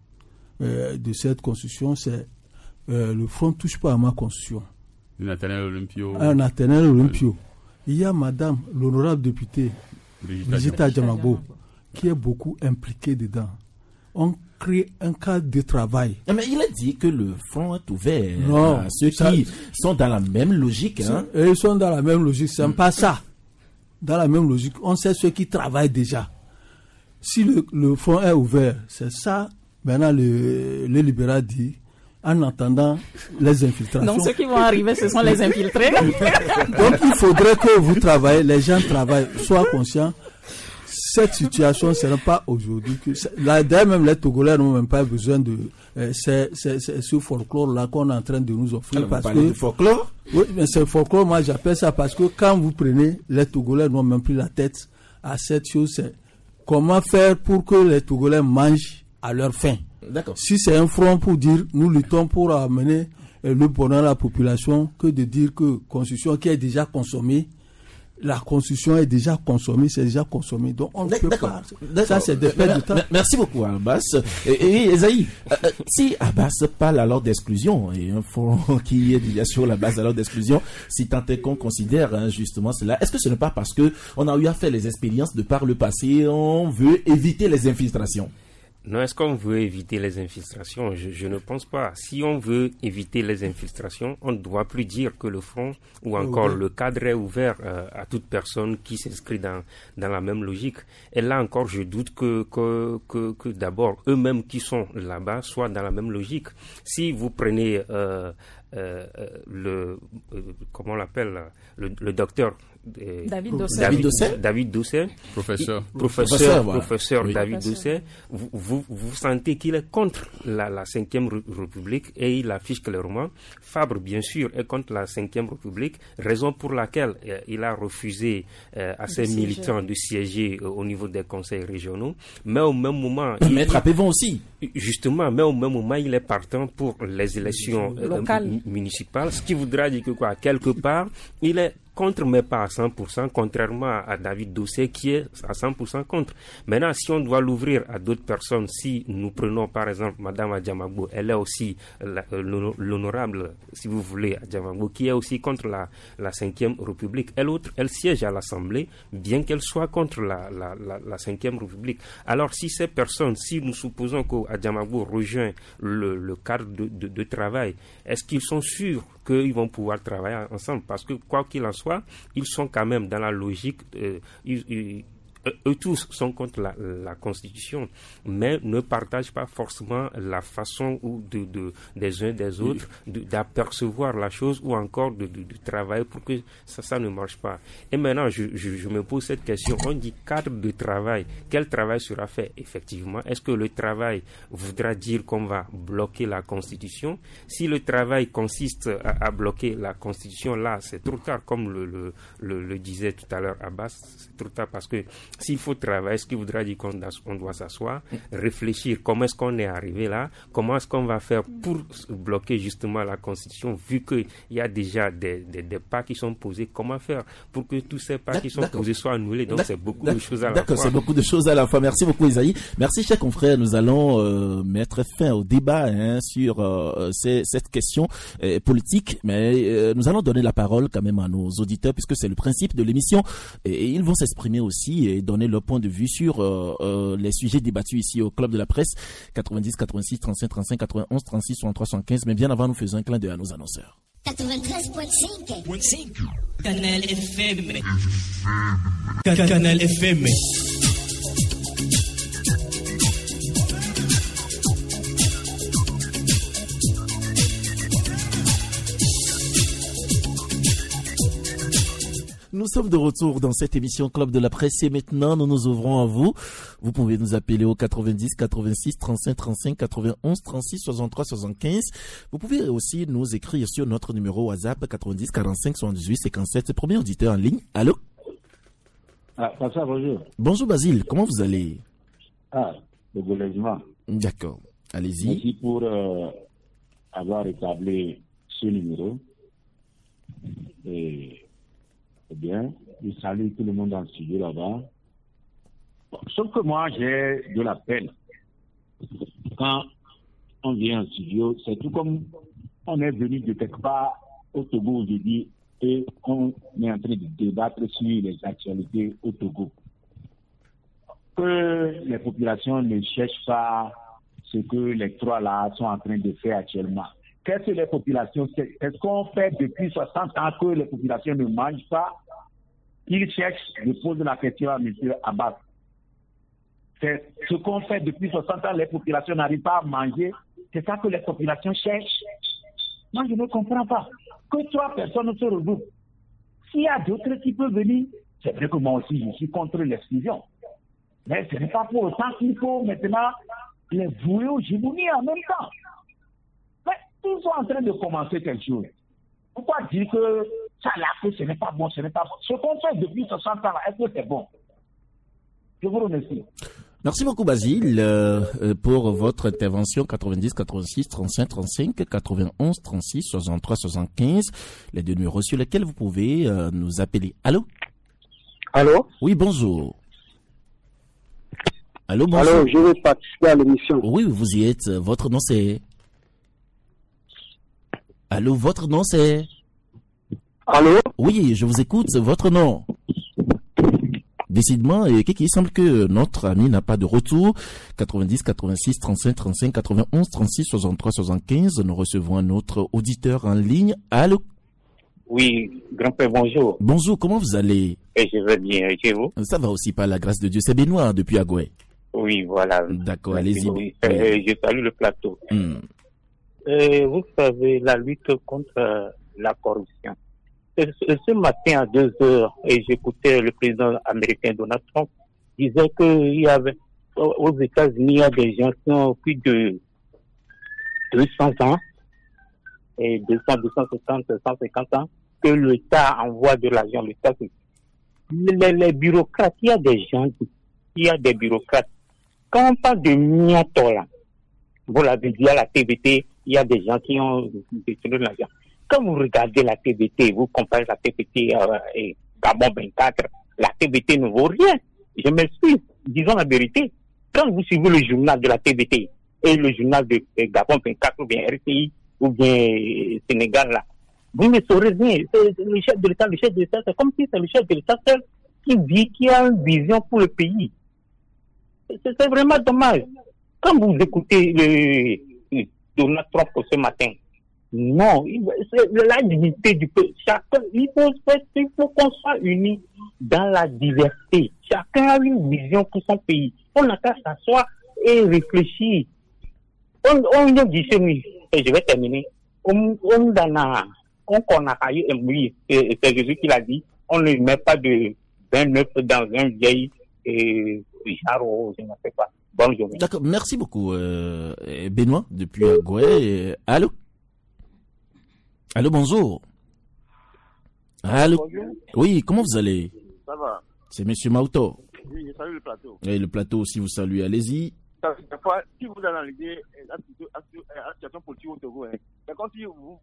euh, de cette constitution, c'est euh, le Front Touche pas à ma constitution. Nathaniel Olympio. Un Nathaniel Olympio. Il y a madame, l'honorable députée, Brigitte Adjamagbo, qui est beaucoup impliquée dedans. On crée un cadre de travail. Mais il a dit que le front est ouvert non, à ceux ça, qui sont dans la même logique. Hein. Ils sont dans la même logique, c'est mm. pas ça. Dans la même logique, on sait ceux qui travaillent déjà. Si le, le front est ouvert, c'est ça, maintenant le, le libéral dit, en attendant les infiltrations. Donc ceux qui vont arriver, ce sont les infiltrés. Donc il faudrait que vous travaillez, les gens travaillent, soient conscients. Cette situation, ce n'est pas aujourd'hui que... Là, d'ailleurs, même les Togolais n'ont même pas besoin de... Euh, c'est, c'est, c'est ce folklore-là qu'on est en train de nous offrir. Alors, parce vous que, de folklore? Oui, mais c'est folklore, moi j'appelle ça parce que quand vous prenez, les Togolais n'ont même plus la tête à cette chose. C'est comment faire pour que les Togolais mangent à leur faim. D'accord. Si c'est un front pour dire, nous luttons pour amener euh, le bonheur à la population, que de dire que constitution qui est déjà consommée, la constitution est déjà consommée, c'est déjà consommé. Donc on ne peut pas. D'accord. Ça, c'est des faits de temps. Merci beaucoup, Abbas. Et, et Esaïe, euh, si Abbas parle alors d'exclusion, et un front qui est déjà sur la base alors d'exclusion, si tant est qu'on considère hein, justement cela, est-ce que ce n'est pas parce que on a eu à faire les expériences de par le passé, on veut éviter les infiltrations? Non, est-ce qu'on veut éviter les infiltrations? je, je ne pense pas. Si on veut éviter les infiltrations, on ne doit plus dire que le front ou encore oui. le cadre est ouvert euh, à toute personne qui s'inscrit dans, dans la même logique. Et là encore, je doute que, que, que, que d'abord eux-mêmes qui sont là-bas soient dans la même logique. Si vous prenez euh, euh, le, euh, comment on l'appelle, le, le docteur Euh, David Doucet. David Doucet. David Doucet. Professeur. Il, professeur, voilà. professeur oui. David Doucet. Vous, vous, vous sentez qu'il est contre la, la cinquième République et il affiche clairement. Fabre, bien sûr, est contre la cinquième République, raison pour laquelle euh, il a refusé euh, à ses de militants siéger. de siéger euh, au niveau des conseils régionaux. Mais au même moment. Maître Apévon aussi. Justement, mais au même moment, il est partant pour les élections euh, m- municipales, ce qui voudra dire que quoi, quelque part, il est contre, mais pas à cent pour cent, contrairement à David Doucet qui est à cent pour cent contre. Maintenant, si on doit l'ouvrir à d'autres personnes, si nous prenons par exemple Madame Adjamagbo, elle est aussi la, l'honorable, si vous voulez, Adjamagbo, qui est aussi contre la, la cinquième République. Elle, autre, elle siège à l'Assemblée, bien qu'elle soit contre la, la, la, la cinquième République. Alors, si ces personnes, si nous supposons qu'Adjamagbo rejoint le, le cadre de, de, de travail, est-ce qu'ils sont sûrs qu'ils vont pouvoir travailler ensemble? Parce que quoi qu'il en soit, ils sont quand même dans la logique, euh, ils, ils, eux tous sont contre la, la Constitution, mais ne partagent pas forcément la façon ou de, de, des uns des autres de, d'apercevoir la chose ou encore de, de, de travailler pour que ça, ça ne marche pas. Et maintenant, je, je, je me pose cette question. On dit cadre de travail. Quel travail sera fait effectivement? Est-ce que le travail voudra dire qu'on va bloquer la Constitution? Si le travail consiste à, à bloquer la Constitution, là, c'est trop tard, comme le, le, le, le disait tout à l'heure Abbas, c'est trop tard parce que s'il faut travailler, ce qui voudra dire qu'on doit, on doit s'asseoir, réfléchir comment est-ce qu'on est arrivé là, comment est-ce qu'on va faire pour bloquer justement la Constitution, vu qu'il y a déjà des, des, des pas qui sont posés, comment faire pour que tous ces pas qui sont D'accord. posés soient annulés. Donc c'est beaucoup D'accord. de choses à la D'accord, fois. c'est beaucoup de choses à la fois. Merci beaucoup Isaïe. Merci chers confrères. Nous allons euh, mettre fin au débat hein, sur euh, ces, cette question euh, politique, mais euh, nous allons donner la parole quand même à nos auditeurs puisque c'est le principe de l'émission et, et ils vont s'exprimer aussi et donner leur point de vue sur euh, euh, les sujets débattus ici au Club de la Presse. quatre-vingt-dix, quatre-vingt-six, trente-cinq, trente-cinq, quatre-vingt-onze, trente-six, soixante-trois, soixante-quinze. Mais bien avant, nous faisons un clin d'œil à nos annonceurs. quatre-vingt-treize virgule cinq Canal F M. Canal F M. Nous sommes de retour dans cette émission Club de la Presse et maintenant nous nous ouvrons à vous. Vous pouvez nous appeler au quatre-vingt-dix, quatre-vingt-six, trente-cinq, trente-cinq, quatre-vingt-onze, trente-six, soixante-trois, soixante-quinze. Vous pouvez aussi nous écrire sur notre numéro WhatsApp quatre-vingt-dix, quarante-cinq, soixante-dix-huit, cinquante-sept. Premier auditeur en ligne. Allô? Ah, François, bonjour. Bonjour Basile, comment vous allez? Ah, le gouvernement. D'accord, allez-y. Merci pour euh, avoir établi ce numéro. Et... Eh bien, je salue tout le monde dans le studio là-bas. Bon, sauf que moi, j'ai de la peine. Quand on vient en studio, c'est tout comme on est venu de quelque part au Togo aujourd'hui et on est en train de débattre sur les actualités au Togo. Que les populations ne cherchent pas ce que les trois là sont en train de faire actuellement. Qu'est-ce que les populations, qu'est-ce qu'on fait depuis soixante ans que les populations ne mangent pas? Ils cherchent, je pose la question à M. Abbas. C'est ce qu'on fait depuis soixante ans, les populations n'arrivent pas à manger. C'est ça que les populations cherchent. Moi, je ne comprends pas. Que trois personnes se regroupent. S'il y a d'autres qui peuvent venir, c'est vrai que moi aussi, je suis contre l'exclusion. Mais ce n'est pas pour autant qu'il faut maintenant les vouer aux gémonies en même temps. Ils sont en train de commencer quelque chose. Pourquoi dire que ça là, que ce n'est pas bon, ce n'est pas bon? Ce qu'on fait depuis soixante ans, est-ce que c'est bon? Je vous remercie. Merci beaucoup Basile euh, pour votre intervention. Quatre-vingt-dix, quatre-vingt-six, trente-cinq, trente-cinq, quatre-vingt-onze, trente-six, soixante-trois, soixante-quinze. Les deux numéros sur lesquels vous pouvez euh, nous appeler. Allô? Allô? Oui, bonjour. Allô, bonjour. Allô, je veux participer à l'émission. Oui, vous y êtes. Votre nom c'est... Allô, votre nom c'est... Allô? Oui, je vous écoute, votre nom. Décidément, et il semble que notre ami n'a pas de retour. quatre-vingt-dix, quatre-vingt-six, trente-cinq, trente-cinq, quatre-vingt-onze, trente-six, soixante-trois, soixante-quinze. Nous recevons un autre auditeur en ligne. Allô? Oui, grand-père, bonjour. Bonjour, comment vous allez? Et je vais bien, et chez vous? Ça va aussi, par la grâce de Dieu. C'est Benoît depuis Agoué. Oui, voilà. D'accord, allez-y. Oui. Oui. Euh, je salue le plateau. Hmm. Euh, vous savez, la lutte contre euh, la corruption. Ce, ce matin à deux heures, et j'écoutais le président américain Donald Trump, disait qu'il y avait, aux États-Unis, il y a des gens qui ont plus de deux cents ans, et deux cents, deux cent soixante, cent cinquante ans, que l'État envoie de l'argent. L'État, les, les bureaucrates, il y a des gens, il y a des bureaucrates. Quand on parle de Miato, là, vous l'avez dit à la T V T, il y a des gens qui ont détourné l'argent. Quand vous regardez la T V T, vous comparez la T V T euh, et Gabon vingt-quatre, la T V T ne vaut rien. Je m'excuse, disons la vérité. Quand vous suivez le journal de la T V T et le journal de, de Gabon vingt-quatre ou bien R T I ou bien Sénégal, là, vous ne saurez rien. C'est le chef de l'État, le chef de l'État, c'est comme si c'est le chef de l'État seul qui dit qu'il a une vision pour le pays. C'est, c'est vraiment dommage. Quand vous écoutez le, le Donald Trump ce matin, non, c'est la dignité du peuple. Chacun, il faut, il faut qu'on soit unis dans la diversité. Chacun a une vision pour son pays. On n'a qu'à s'asseoir et réfléchir. On, on dit chez nous, et je vais terminer. On, on a, on connaît, oui, c'est Jésus qui l'a dit, on ne met pas de vingt-neuf dans un vieil, euh, Richard, je ne sais pas. Bonne journée. D'accord, merci beaucoup, euh, Benoît, depuis Agoué. Allô? Allô, bonjour. Allô? Bonjour. Oui, comment vous allez? Ça va. C'est Monsieur Mauto. Oui, je salue le plateau. Et le plateau aussi vous salue, allez-y. Des fois, si vous analysez la situation politique au Togo, c'est comme si vous, vous,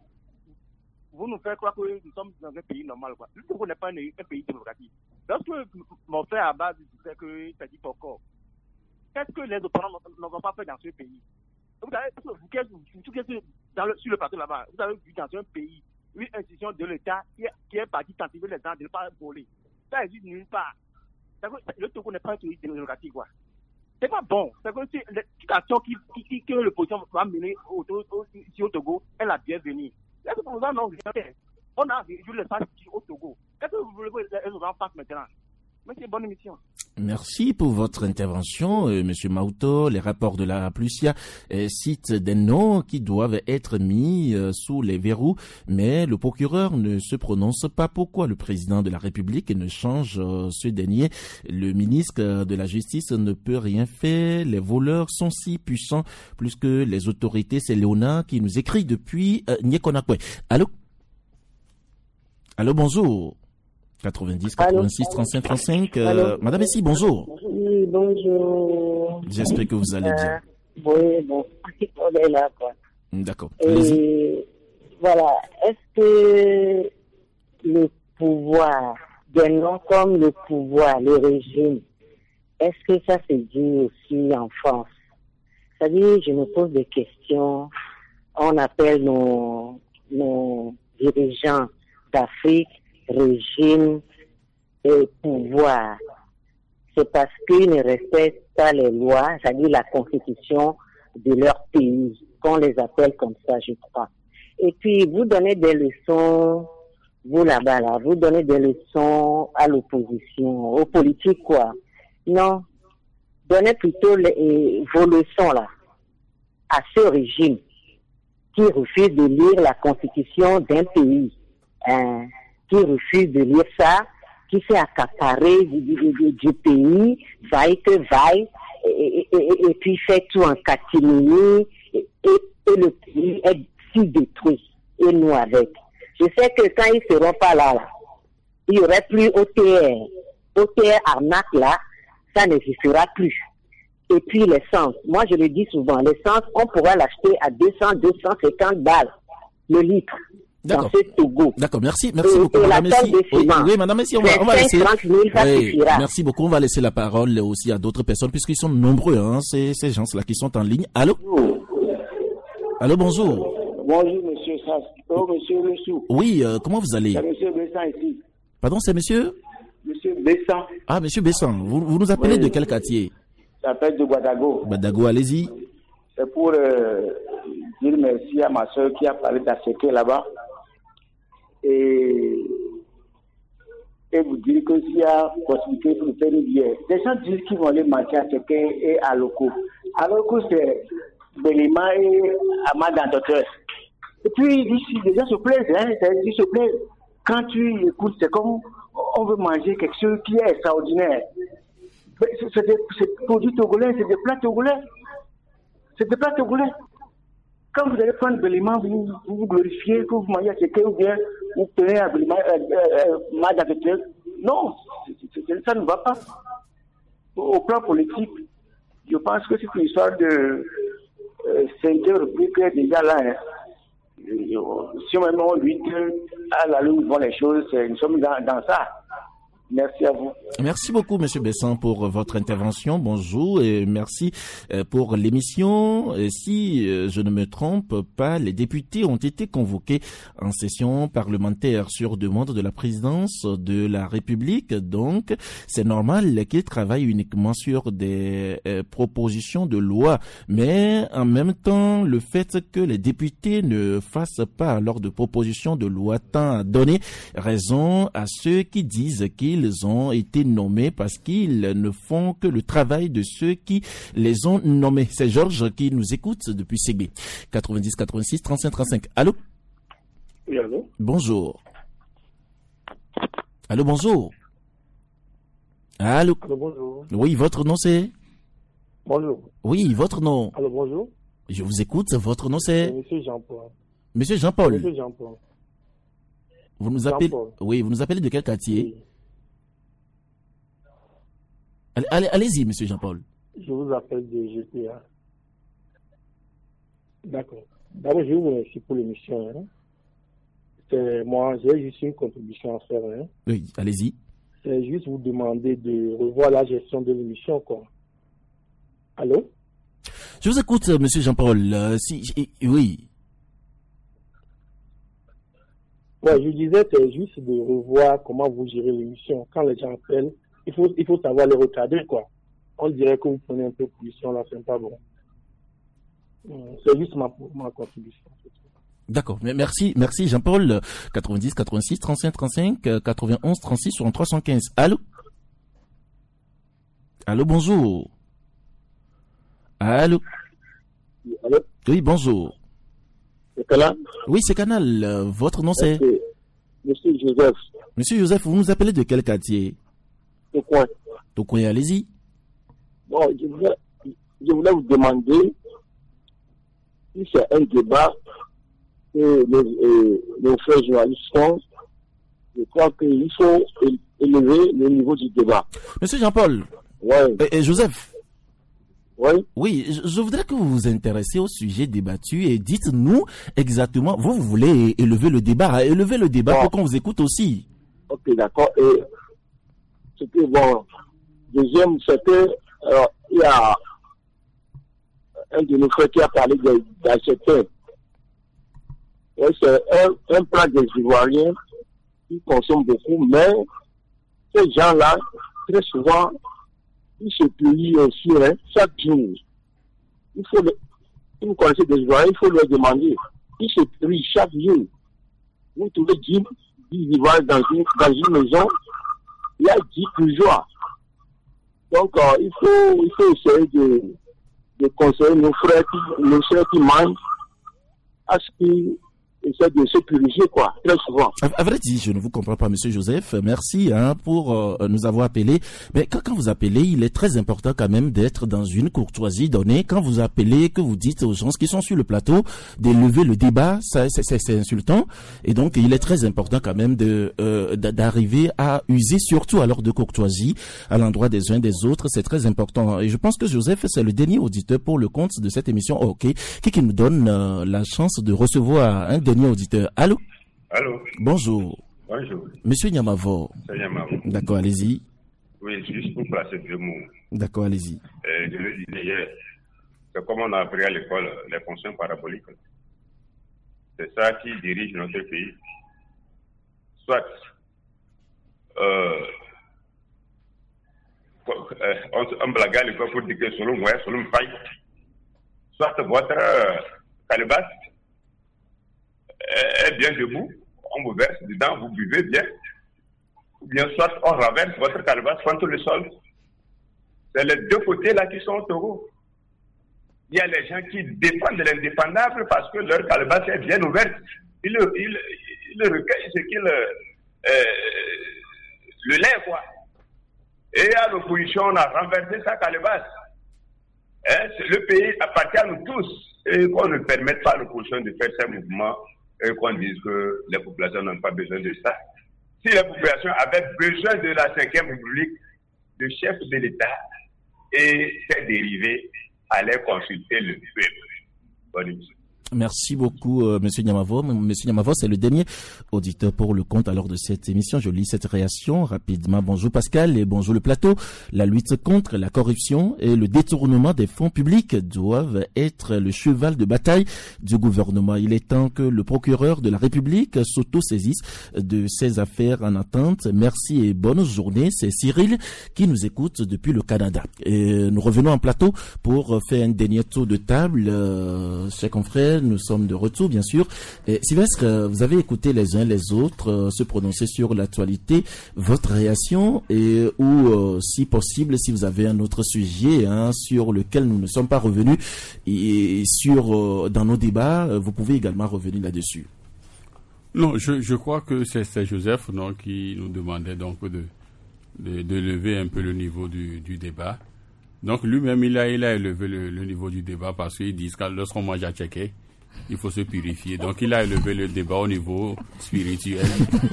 vous nous faites croire que nous sommes dans un pays normal. Quoi. Le Togo n'est pas un, un pays démocratique. Lorsque mon frère à base disait que c'est dit encore, qu'est-ce que les opposants n'ont pas fait dans ce pays? Vous savez, vous, vous, dans le, sur le plateau là-bas, vous avez vu dans un pays, une institution de l'État qui est, qui est partie tenter les gens de ne pas voler. Ça existe nulle part. Le Togo n'est pas un pays démocratique, quoi. C'est pas bon. C'est que l'action qui, qui, qui, que l'opposition va mener au, au, au, ici au Togo est la bienvenue. Est-ce que pour ça, non, on a réduit l'espace au Togo. Est-ce que vous voulez que les gens fassent maintenant? Mais c'est une bonne émission. Merci pour votre intervention, euh, Monsieur Mauto. Les rapports de la Plusia euh, citent des noms qui doivent être mis euh, sous les verrous, mais le procureur ne se prononce pas. Pourquoi le président de la République ne change euh, ce dernier? Le ministre de la Justice ne peut rien faire. Les voleurs sont si puissants, plus que les autorités. C'est Léona qui nous écrit depuis euh, Nyekonakwe. Allô? Allô, bonjour. quatre-vingt-dix, quatre-vingt-six, trente-cinq, trente-cinq. Euh, Madame Essie, bonjour. Oui, bonjour. J'espère que vous allez bien. Euh, oui, bon, on est là, quoi. D'accord. Et voilà, est-ce que le pouvoir, des noms comme le pouvoir, le régime, est-ce que ça se dit aussi en France? C'est-à-dire, je me pose des questions. On appelle nos, nos dirigeants d'Afrique régime et pouvoir. C'est parce qu'ils ne respectent pas les lois, c'est-à-dire la constitution de leur pays, qu'on les appelle comme ça, je crois. Et puis, vous donnez des leçons, vous là-bas, là, vous donnez des leçons à l'opposition, aux politiques, quoi. Non. Donnez plutôt les, vos leçons, là, à ce régime qui refuse de lire la constitution d'un pays. Hein. Qui refuse de lire ça, qui s'est accaparé du, du, du, du pays, vaille que vaille, et, et, et, et puis fait tout en catimini, et, et, et le pays est si détruit, et nous avec. Je sais que quand ils ne seront pas là, là, il n'y aurait plus O T R. O T R arnaque là, ça n'existera plus. Et puis l'essence, moi je le dis souvent, l'essence, on pourra l'acheter à deux cents, deux cent cinquante balles le litre. D'accord. Dans ce Togo. D'accord, merci, merci et, beaucoup, et madame Messi. Oui, oui, madame Messi, on va, on va laisser. Oui, merci beaucoup, on va laisser la parole aussi à d'autres personnes, puisqu'ils sont nombreux, hein, ces, ces gens-là qui sont en ligne. Allô? Allô, bonjour. Bonjour, monsieur Sass. Oh, monsieur Lessou. Oui, euh, comment vous allez? C'est monsieur Bessan ici. Pardon, c'est monsieur? Monsieur Bessan. Ah, monsieur Bessan. Vous, vous nous appelez oui. de quel quartier? J'appelle de Guadago. Guadago, allez-y. C'est pour euh, dire merci à ma soeur qui a parlé d'Asseke là-bas. Et, et vous dire que s'il y a possibilité de faire une bière, les gens disent qu'ils vont aller marcher à Seke et à Loko. Alors que c'est Belima et Amad Docteur. Et puis, ici, les gens se plaisent, hein, ils se plaisent. Quand tu écoutes, c'est comme on veut manger quelque chose qui est extraordinaire. C'est des, des produits togolais, c'est des plats togolais. C'est des plats togolais. Quand vous allez prendre Belima, vous, vous vous glorifiez, que vous mangez à Seke ou bien vous prenez à Belima, euh, euh, Mad Docteur. Non, c'est, c'est, ça ne va pas. Au, au plan politique, je pense que c'est une histoire de euh, cinquième République est déjà là. Hein. Si on on lutte à la lutte vont les choses, nous sommes dans, dans ça. Merci à vous. Merci beaucoup, monsieur Bessan, pour votre intervention. Bonjour et merci pour l'émission. Si je ne me trompe pas, les députés ont été convoqués en session parlementaire sur demande de la présidence de la République. Donc, c'est normal qu'ils travaillent uniquement sur des propositions de loi. Mais en même temps, le fait que les députés ne fassent pas lors de propositions de loi tend à donner raison à ceux qui disent qu'ils Ils ont été nommés parce qu'ils ne font que le travail de ceux qui les ont nommés. C'est Georges qui nous écoute depuis Ségbé. quatre-vingt-dix, quatre-vingt-six, trente-cinq, trente-cinq. Allô? Oui, allô? Bonjour. Allô, bonjour. Allô? Allô, bonjour. Oui, votre nom c'est? Bonjour. Oui, votre nom. Allô, bonjour. Je vous écoute, votre nom c'est? Monsieur Jean-Paul. Monsieur Jean-Paul. Monsieur Jean-Paul. Vous nous appelez? Jean-Paul. Oui, vous nous appelez de quel quartier? Oui. Allez, allez, allez-y, monsieur Jean-Paul. Je vous appelle de G P A. D'accord. D'abord, je vous remercie pour l'émission. Hein. C'est, moi, j'ai juste une contribution à faire. Hein. Oui, allez-y. C'est juste vous demander de revoir la gestion de l'émission, quoi. Allô? Je vous écoute, monsieur Jean-Paul. Euh, si, oui. Ouais, je disais, c'est juste de revoir comment vous gérez l'émission. Quand les gens appellent, il faut, il faut savoir les recadrer, quoi. On dirait que vous prenez un peu position là, c'est pas bon. C'est juste ma, ma contribution. D'accord, mais merci, merci Jean-Paul. quatre-vingt-dix, quatre-vingt-six, trente-cinq, trente-cinq, quatre-vingt-onze, trente-six, soixante-trois, soixante-quinze. Allô? Allô, bonjour. Allô? Allô? Oui, bonjour. C'est Canal? Oui, c'est Canal. Euh, votre nom c'est? Monsieur Joseph. Monsieur Joseph, vous nous appelez de quel quartier? Tocoin. Tocoin, allez-y. Bon, je voulais, je voulais vous demander si c'est un débat que les, les frères journalistes font. Je crois qu'il faut élever le niveau du débat. Monsieur Jean-Paul. Ouais. Et, et Joseph. Oui. Oui, je, je voudrais que vous vous intéressiez au sujet débattu et dites-nous exactement, vous, vous voulez élever le débat, élever le débat bon. pour qu'on vous écoute aussi. Ok, d'accord. Et c'était bon. Deuxième, c'est que alors, il y a un de nos frères qui a parlé d'acheteurs. C'est un, un plat des Ivoiriens qui consomment beaucoup, mais ces gens-là, très souvent, ils se plient aussi, hein, chaque jour. Il faut, le, si vous connaissez des Ivoiriens, il faut leur demander. Ils se plient chaque jour. Vous trouvez dix Ivoiriens dans une, dans une maison, il y a dix bourgeois. Donc, euh, il faut, il faut essayer de, de conseiller nos frères qui, nos frères qui mangent à ce qu'ils essaient de se purifier, quoi, très souvent. À, à vrai dire, je ne vous comprends pas, monsieur Joseph. Merci, hein, pour euh, nous avoir appelé. Mais quand, quand vous appelez, il est très important quand même d'être dans une courtoisie donnée. Quand vous appelez, que vous dites aux gens qui sont sur le plateau d'élever le débat, ça, c'est, c'est, c'est insultant. Et donc, il est très important quand même de euh, d'arriver à user, surtout alors de courtoisie à l'endroit des uns des autres. C'est très important. Et je pense que Joseph, c'est le dernier auditeur pour le compte de cette émission. Oh, ok, qui, qui nous donne euh, la chance de recevoir un dernier auditeur. Allô? Allô? Bonjour. Bonjour. Monsieur Nyamavo. C'est Nyamavo. D'accord, allez-y. Oui, juste pour placer deux mots. D'accord, allez-y. Euh, je le disais hier, c'est comme on a appris à l'école les fonctions paraboliques. C'est ça qui dirige notre pays. Soit euh, on, on blague à l'école pour dire que selon moi, selon faille, soit votre euh, calebasse est bien debout, on vous verse dedans, vous buvez bien, ou bien soit on renverse votre calebasse contre le sol. C'est les deux côtés là qui sont au Togo. Il y a les gens qui défendent l'indéfendable parce que leur calebasse est bien ouverte. Ils le, ils, ils le recueillent, ce qu'ils euh, le lait, quoi. Et à l'opposition, on a renversé sa calebasse. Hein, le pays appartient à nous tous et qu'on ne permette pas à l'opposition de faire ces mouvements et qu'on dise que les populations n'ont pas besoin de ça. Si les populations avaient besoin de la cinquième République, le chef de l'État et ses dérivés allaient consulter le peuple. Bonne émission. Merci beaucoup, euh, Monsieur Nyamavo. Monsieur Nyamavo, c'est le dernier auditeur pour le compte alors de cette émission. Je lis cette réaction rapidement. Bonjour Pascal et bonjour le plateau. La lutte contre la corruption et le détournement des fonds publics doivent être le cheval de bataille du gouvernement. Il est temps que le procureur de la République s'auto-saisisse de ces affaires en attente. Merci et bonne journée. C'est Cyril qui nous écoute depuis le Canada. Et nous revenons en plateau pour faire un dernier tour de table. Euh, chers confrères, nous sommes de retour, bien sûr. Et Sylvestre, vous avez écouté les uns les autres euh, se prononcer sur l'actualité. Votre réaction et ou, euh, si possible, si vous avez un autre sujet hein, sur lequel nous ne sommes pas revenus et, et sur euh, dans nos débats, euh, vous pouvez également revenir là-dessus. Non, je, je crois que c'est, c'est Joseph non, qui nous demandait donc de, de, de lever un peu le niveau du, du débat. Donc lui-même, il a, il a élevé le, le niveau du débat parce qu'ils disent que lorsqu'on mange à checker, il faut se purifier. Donc il a élevé le débat au niveau spirituel.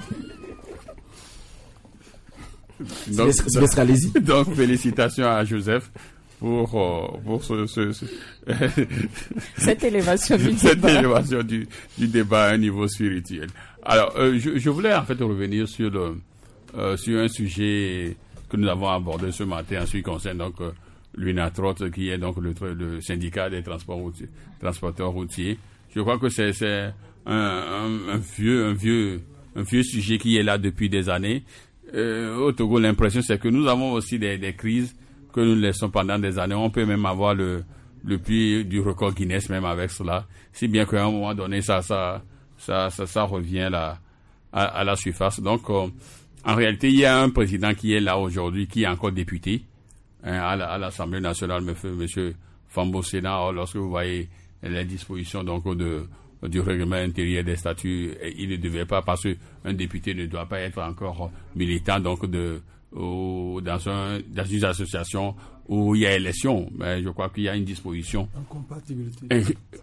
donc, donc, donc félicitations à Joseph pour, euh, pour ce, ce, ce cette élévation, du, cette débat. élévation du, du débat à un niveau spirituel. Alors, euh, je, je voulais en fait revenir sur, le, euh, sur un sujet que nous avons abordé ce matin en ce qui concerne donc euh, l'UNATROT, qui est donc le, le syndicat des transports routiers, transporteurs routiers. Je crois que c'est, c'est un, un, un vieux, un vieux, un vieux sujet qui est là depuis des années. euh, au Togo, l'impression c'est que nous avons aussi des, des crises que nous laissons pendant des années. On peut même avoir le, le prix du record Guinness même avec cela. Si bien qu'à un moment donné, ça, ça, ça, ça, ça revient là, à, à la surface. Donc, euh, en réalité, il y a un président qui est là aujourd'hui, qui est encore député hein, à, la, à l'Assemblée nationale, monsieur, monsieur Fambo Sénat. Lorsque vous voyez les dispositions donc de du règlement intérieur des statuts, il ne devait pas, parce qu'un député ne doit pas être encore militant donc de ou dans un dans une association où il y a élection. Mais je crois qu'il y a une disposition incompatibilité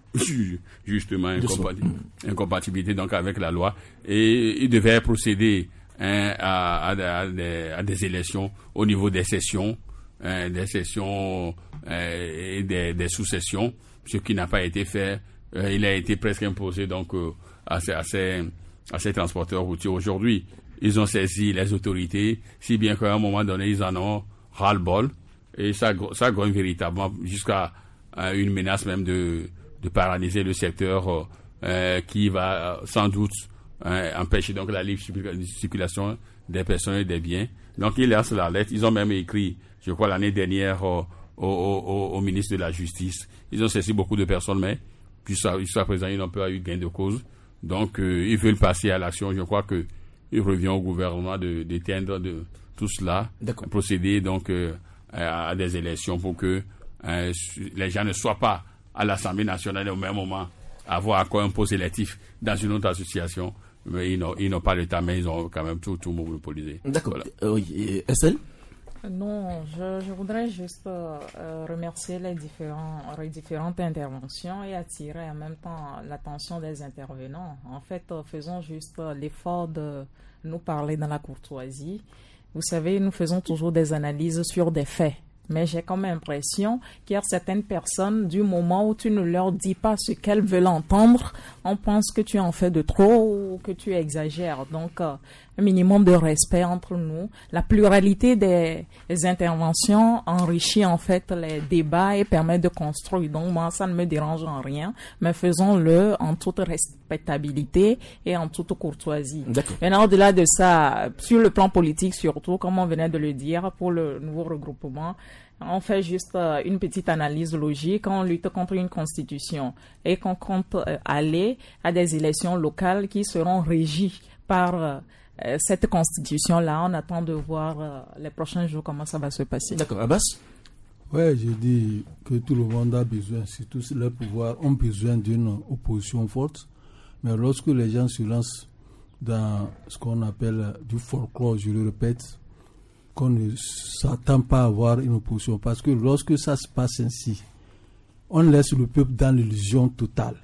justement incompatibilité, incompatibilité donc avec la loi, et il devait procéder hein, à, à, à, des, à des élections au niveau des sessions hein, des sessions euh, et des, des sous-sessions, ce qui n'a pas été fait. Euh, il a été presque imposé donc euh, à, ces, à, ces, à ces transporteurs routiers. Aujourd'hui, ils ont saisi les autorités, si bien qu'à un moment donné, ils en ont ras-le-bol. Et ça, ça grogne véritablement jusqu'à euh, une menace même de, de paralyser le secteur euh, qui va euh, sans doute euh, empêcher donc la libre circulation des personnes et des biens. Donc, ils lancent la lettre. Ils ont même écrit, je crois, l'année dernière euh, au, au, au ministre de la Justice. Ils ont saisi beaucoup de personnes, mais jusqu'à, jusqu'à présent, ils n'ont pas eu gain de cause. Donc, euh, ils veulent passer à l'action. Je crois que il revient au gouvernement de d'éteindre de tout cela, D'accord. procéder donc euh, à des élections pour que euh, les gens ne soient pas à l'Assemblée nationale et au même moment avoir encore un poste électif dans une autre association. Mais ils n'ont, ils n'ont pas le temps, mais ils ont quand même tout, tout monopolisé. D'accord. Voilà. Euh, oui. S L? Non, je, je voudrais juste euh, remercier les, différents, les différentes interventions et attirer en même temps l'attention des intervenants. En fait, euh, faisons juste l'effort de nous parler dans la courtoisie. Vous savez, nous faisons toujours des analyses sur des faits. Mais j'ai comme impression qu'il y a certaines personnes, du moment où tu ne leur dis pas ce qu'elles veulent entendre, on pense que tu en fais de trop ou que tu exagères. Donc, euh, un minimum de respect entre nous. La pluralité des, des interventions enrichit en fait les débats et permet de construire. Donc, moi, ça ne me dérange en rien, mais faisons-le en toute respectabilité et en toute courtoisie. Maintenant, au-delà de ça, sur le plan politique surtout, comme on venait de le dire, pour le nouveau regroupement, on fait juste euh, une petite analyse logique, on lutte contre une constitution et qu'on compte euh, aller à des élections locales qui seront régies par euh, cette constitution-là. On attend de voir euh, les prochains jours comment ça va se passer. D'accord. Abbas? Ouais, je dis que tout le monde a besoin, surtout les pouvoirs ont besoin d'une opposition forte. Mais lorsque les gens se lancent dans ce qu'on appelle du folklore, je le répète, qu'on ne s'attend pas à avoir une opposition. Parce que lorsque ça se passe ainsi, on laisse le peuple dans l'illusion totale.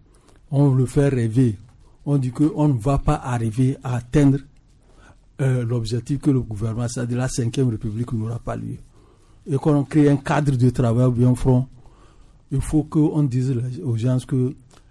On le fait rêver. On dit qu'on ne va pas arriver à atteindre euh, l'objectif que le gouvernement, c'est-à-dire la cinquième République, n'aura pas lieu. Et qu'on crée un cadre de travail bien franc. Il faut qu'on dise aux gens que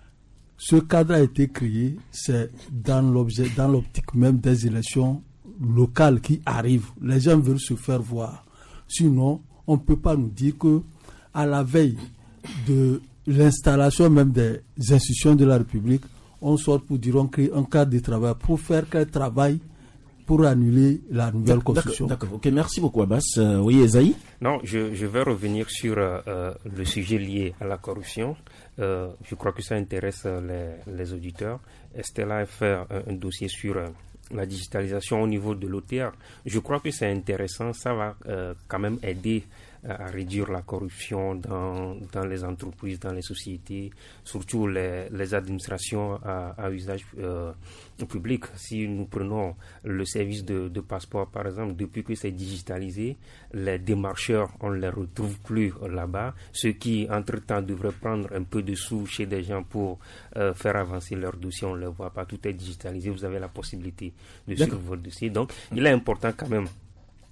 ce cadre a été créé, c'est dans l'objet, dans l'optique même des élections locales qui arrivent. Les gens veulent se faire voir. Sinon, on ne peut pas nous dire que à la veille de l'installation même des institutions de la République, on sort pour dire on crée un cadre de travail pour faire quel travail pour annuler la nouvelle constitution. D'accord, d'accord. Ok, merci beaucoup Abbas. Euh, oui, Esaïe? Non, je, je vais revenir sur euh, le sujet lié à la corruption. Euh, je crois que ça intéresse les, les auditeurs. Estella a fait un, un dossier sur euh, la digitalisation au niveau de l'O T R. Je crois que c'est intéressant. Ça va euh, quand même aider à réduire la corruption dans, dans les entreprises, dans les sociétés, surtout les, les administrations à, à usage euh, public. Si nous prenons le service de, de passeport, par exemple, depuis que c'est digitalisé, les démarcheurs, on ne les retrouve plus là-bas. Ceux qui, entre-temps, devraient prendre un peu de sous chez des gens pour euh, faire avancer leur dossier, on ne les voit pas. Tout est digitalisé. Vous avez la possibilité de suivre votre dossier. Donc, il est important quand même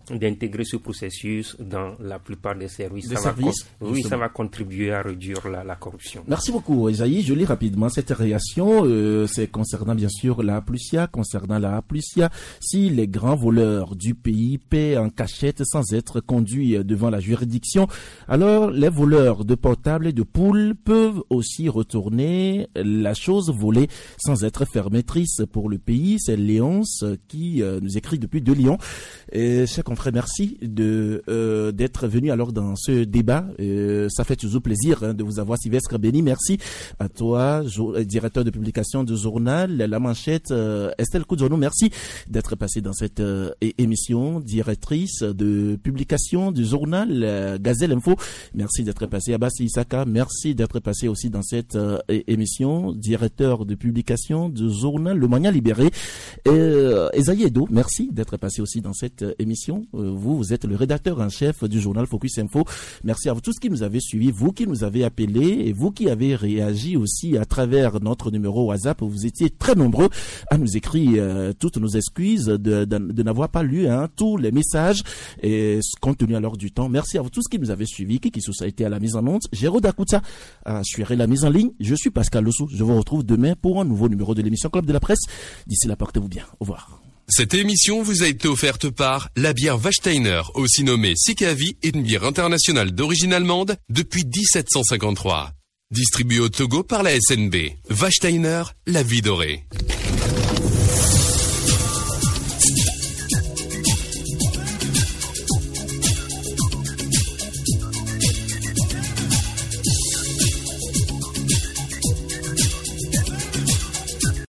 d'intégrer ce processus dans la plupart des services. Des ça services va, oui, ça va contribuer à réduire la, la corruption. Merci beaucoup, Esaïe. Je lis rapidement cette réaction. Euh, c'est concernant bien sûr la Plusia. Concernant la Plusia, si les grands voleurs du pays paient en cachette sans être conduits devant la juridiction, alors les voleurs de portables et de poules peuvent aussi retourner la chose volée sans être fermetrice pour le pays. C'est Léonce qui euh, nous écrit depuis de Lyon. Et chers confrères, merci de euh, d'être venu alors dans ce débat. Euh, ça fait toujours plaisir hein, de vous avoir, Sylvestre Béni. Merci à toi, jo- directeur de publication du journal La Manchette. Euh, Estelle Koudjono, merci d'être passée dans cette euh, é- émission. Directrice de publication du journal euh, Gazelle Info, merci d'être passée. Abbas Isaka, merci d'être passé aussi dans cette euh, é- émission. Directeur de publication du journal Le Mania Libéré. Euh, Esaïe Edo, merci d'être passé aussi dans cette euh, émission. Euh, vous, vous êtes le rédacteur en chef du journal Focus Info. Merci à vous tous qui nous avez suivis, vous qui nous avez appelés et vous qui avez réagi aussi à travers notre numéro WhatsApp. Vous étiez très nombreux à nous écrire euh, toutes nos excuses de, de, de n'avoir pas lu hein, tous les messages et compte tenu alors du temps. Merci à vous tous qui nous avez suivis, qui, qui sont été à la mise en onde. Géraud Dakuta a assuré la mise en ligne. Je suis Pascal Lossou. Je vous retrouve demain pour un nouveau numéro de l'émission Club de la Presse. D'ici là, portez-vous bien. Au revoir. Cette émission vous a été offerte par la bière Wachsteiner, aussi nommée Sikavi, est une bière internationale d'origine allemande depuis dix-sept cent cinquante-trois. Distribuée au Togo par la S N B. Wachsteiner, la vie dorée.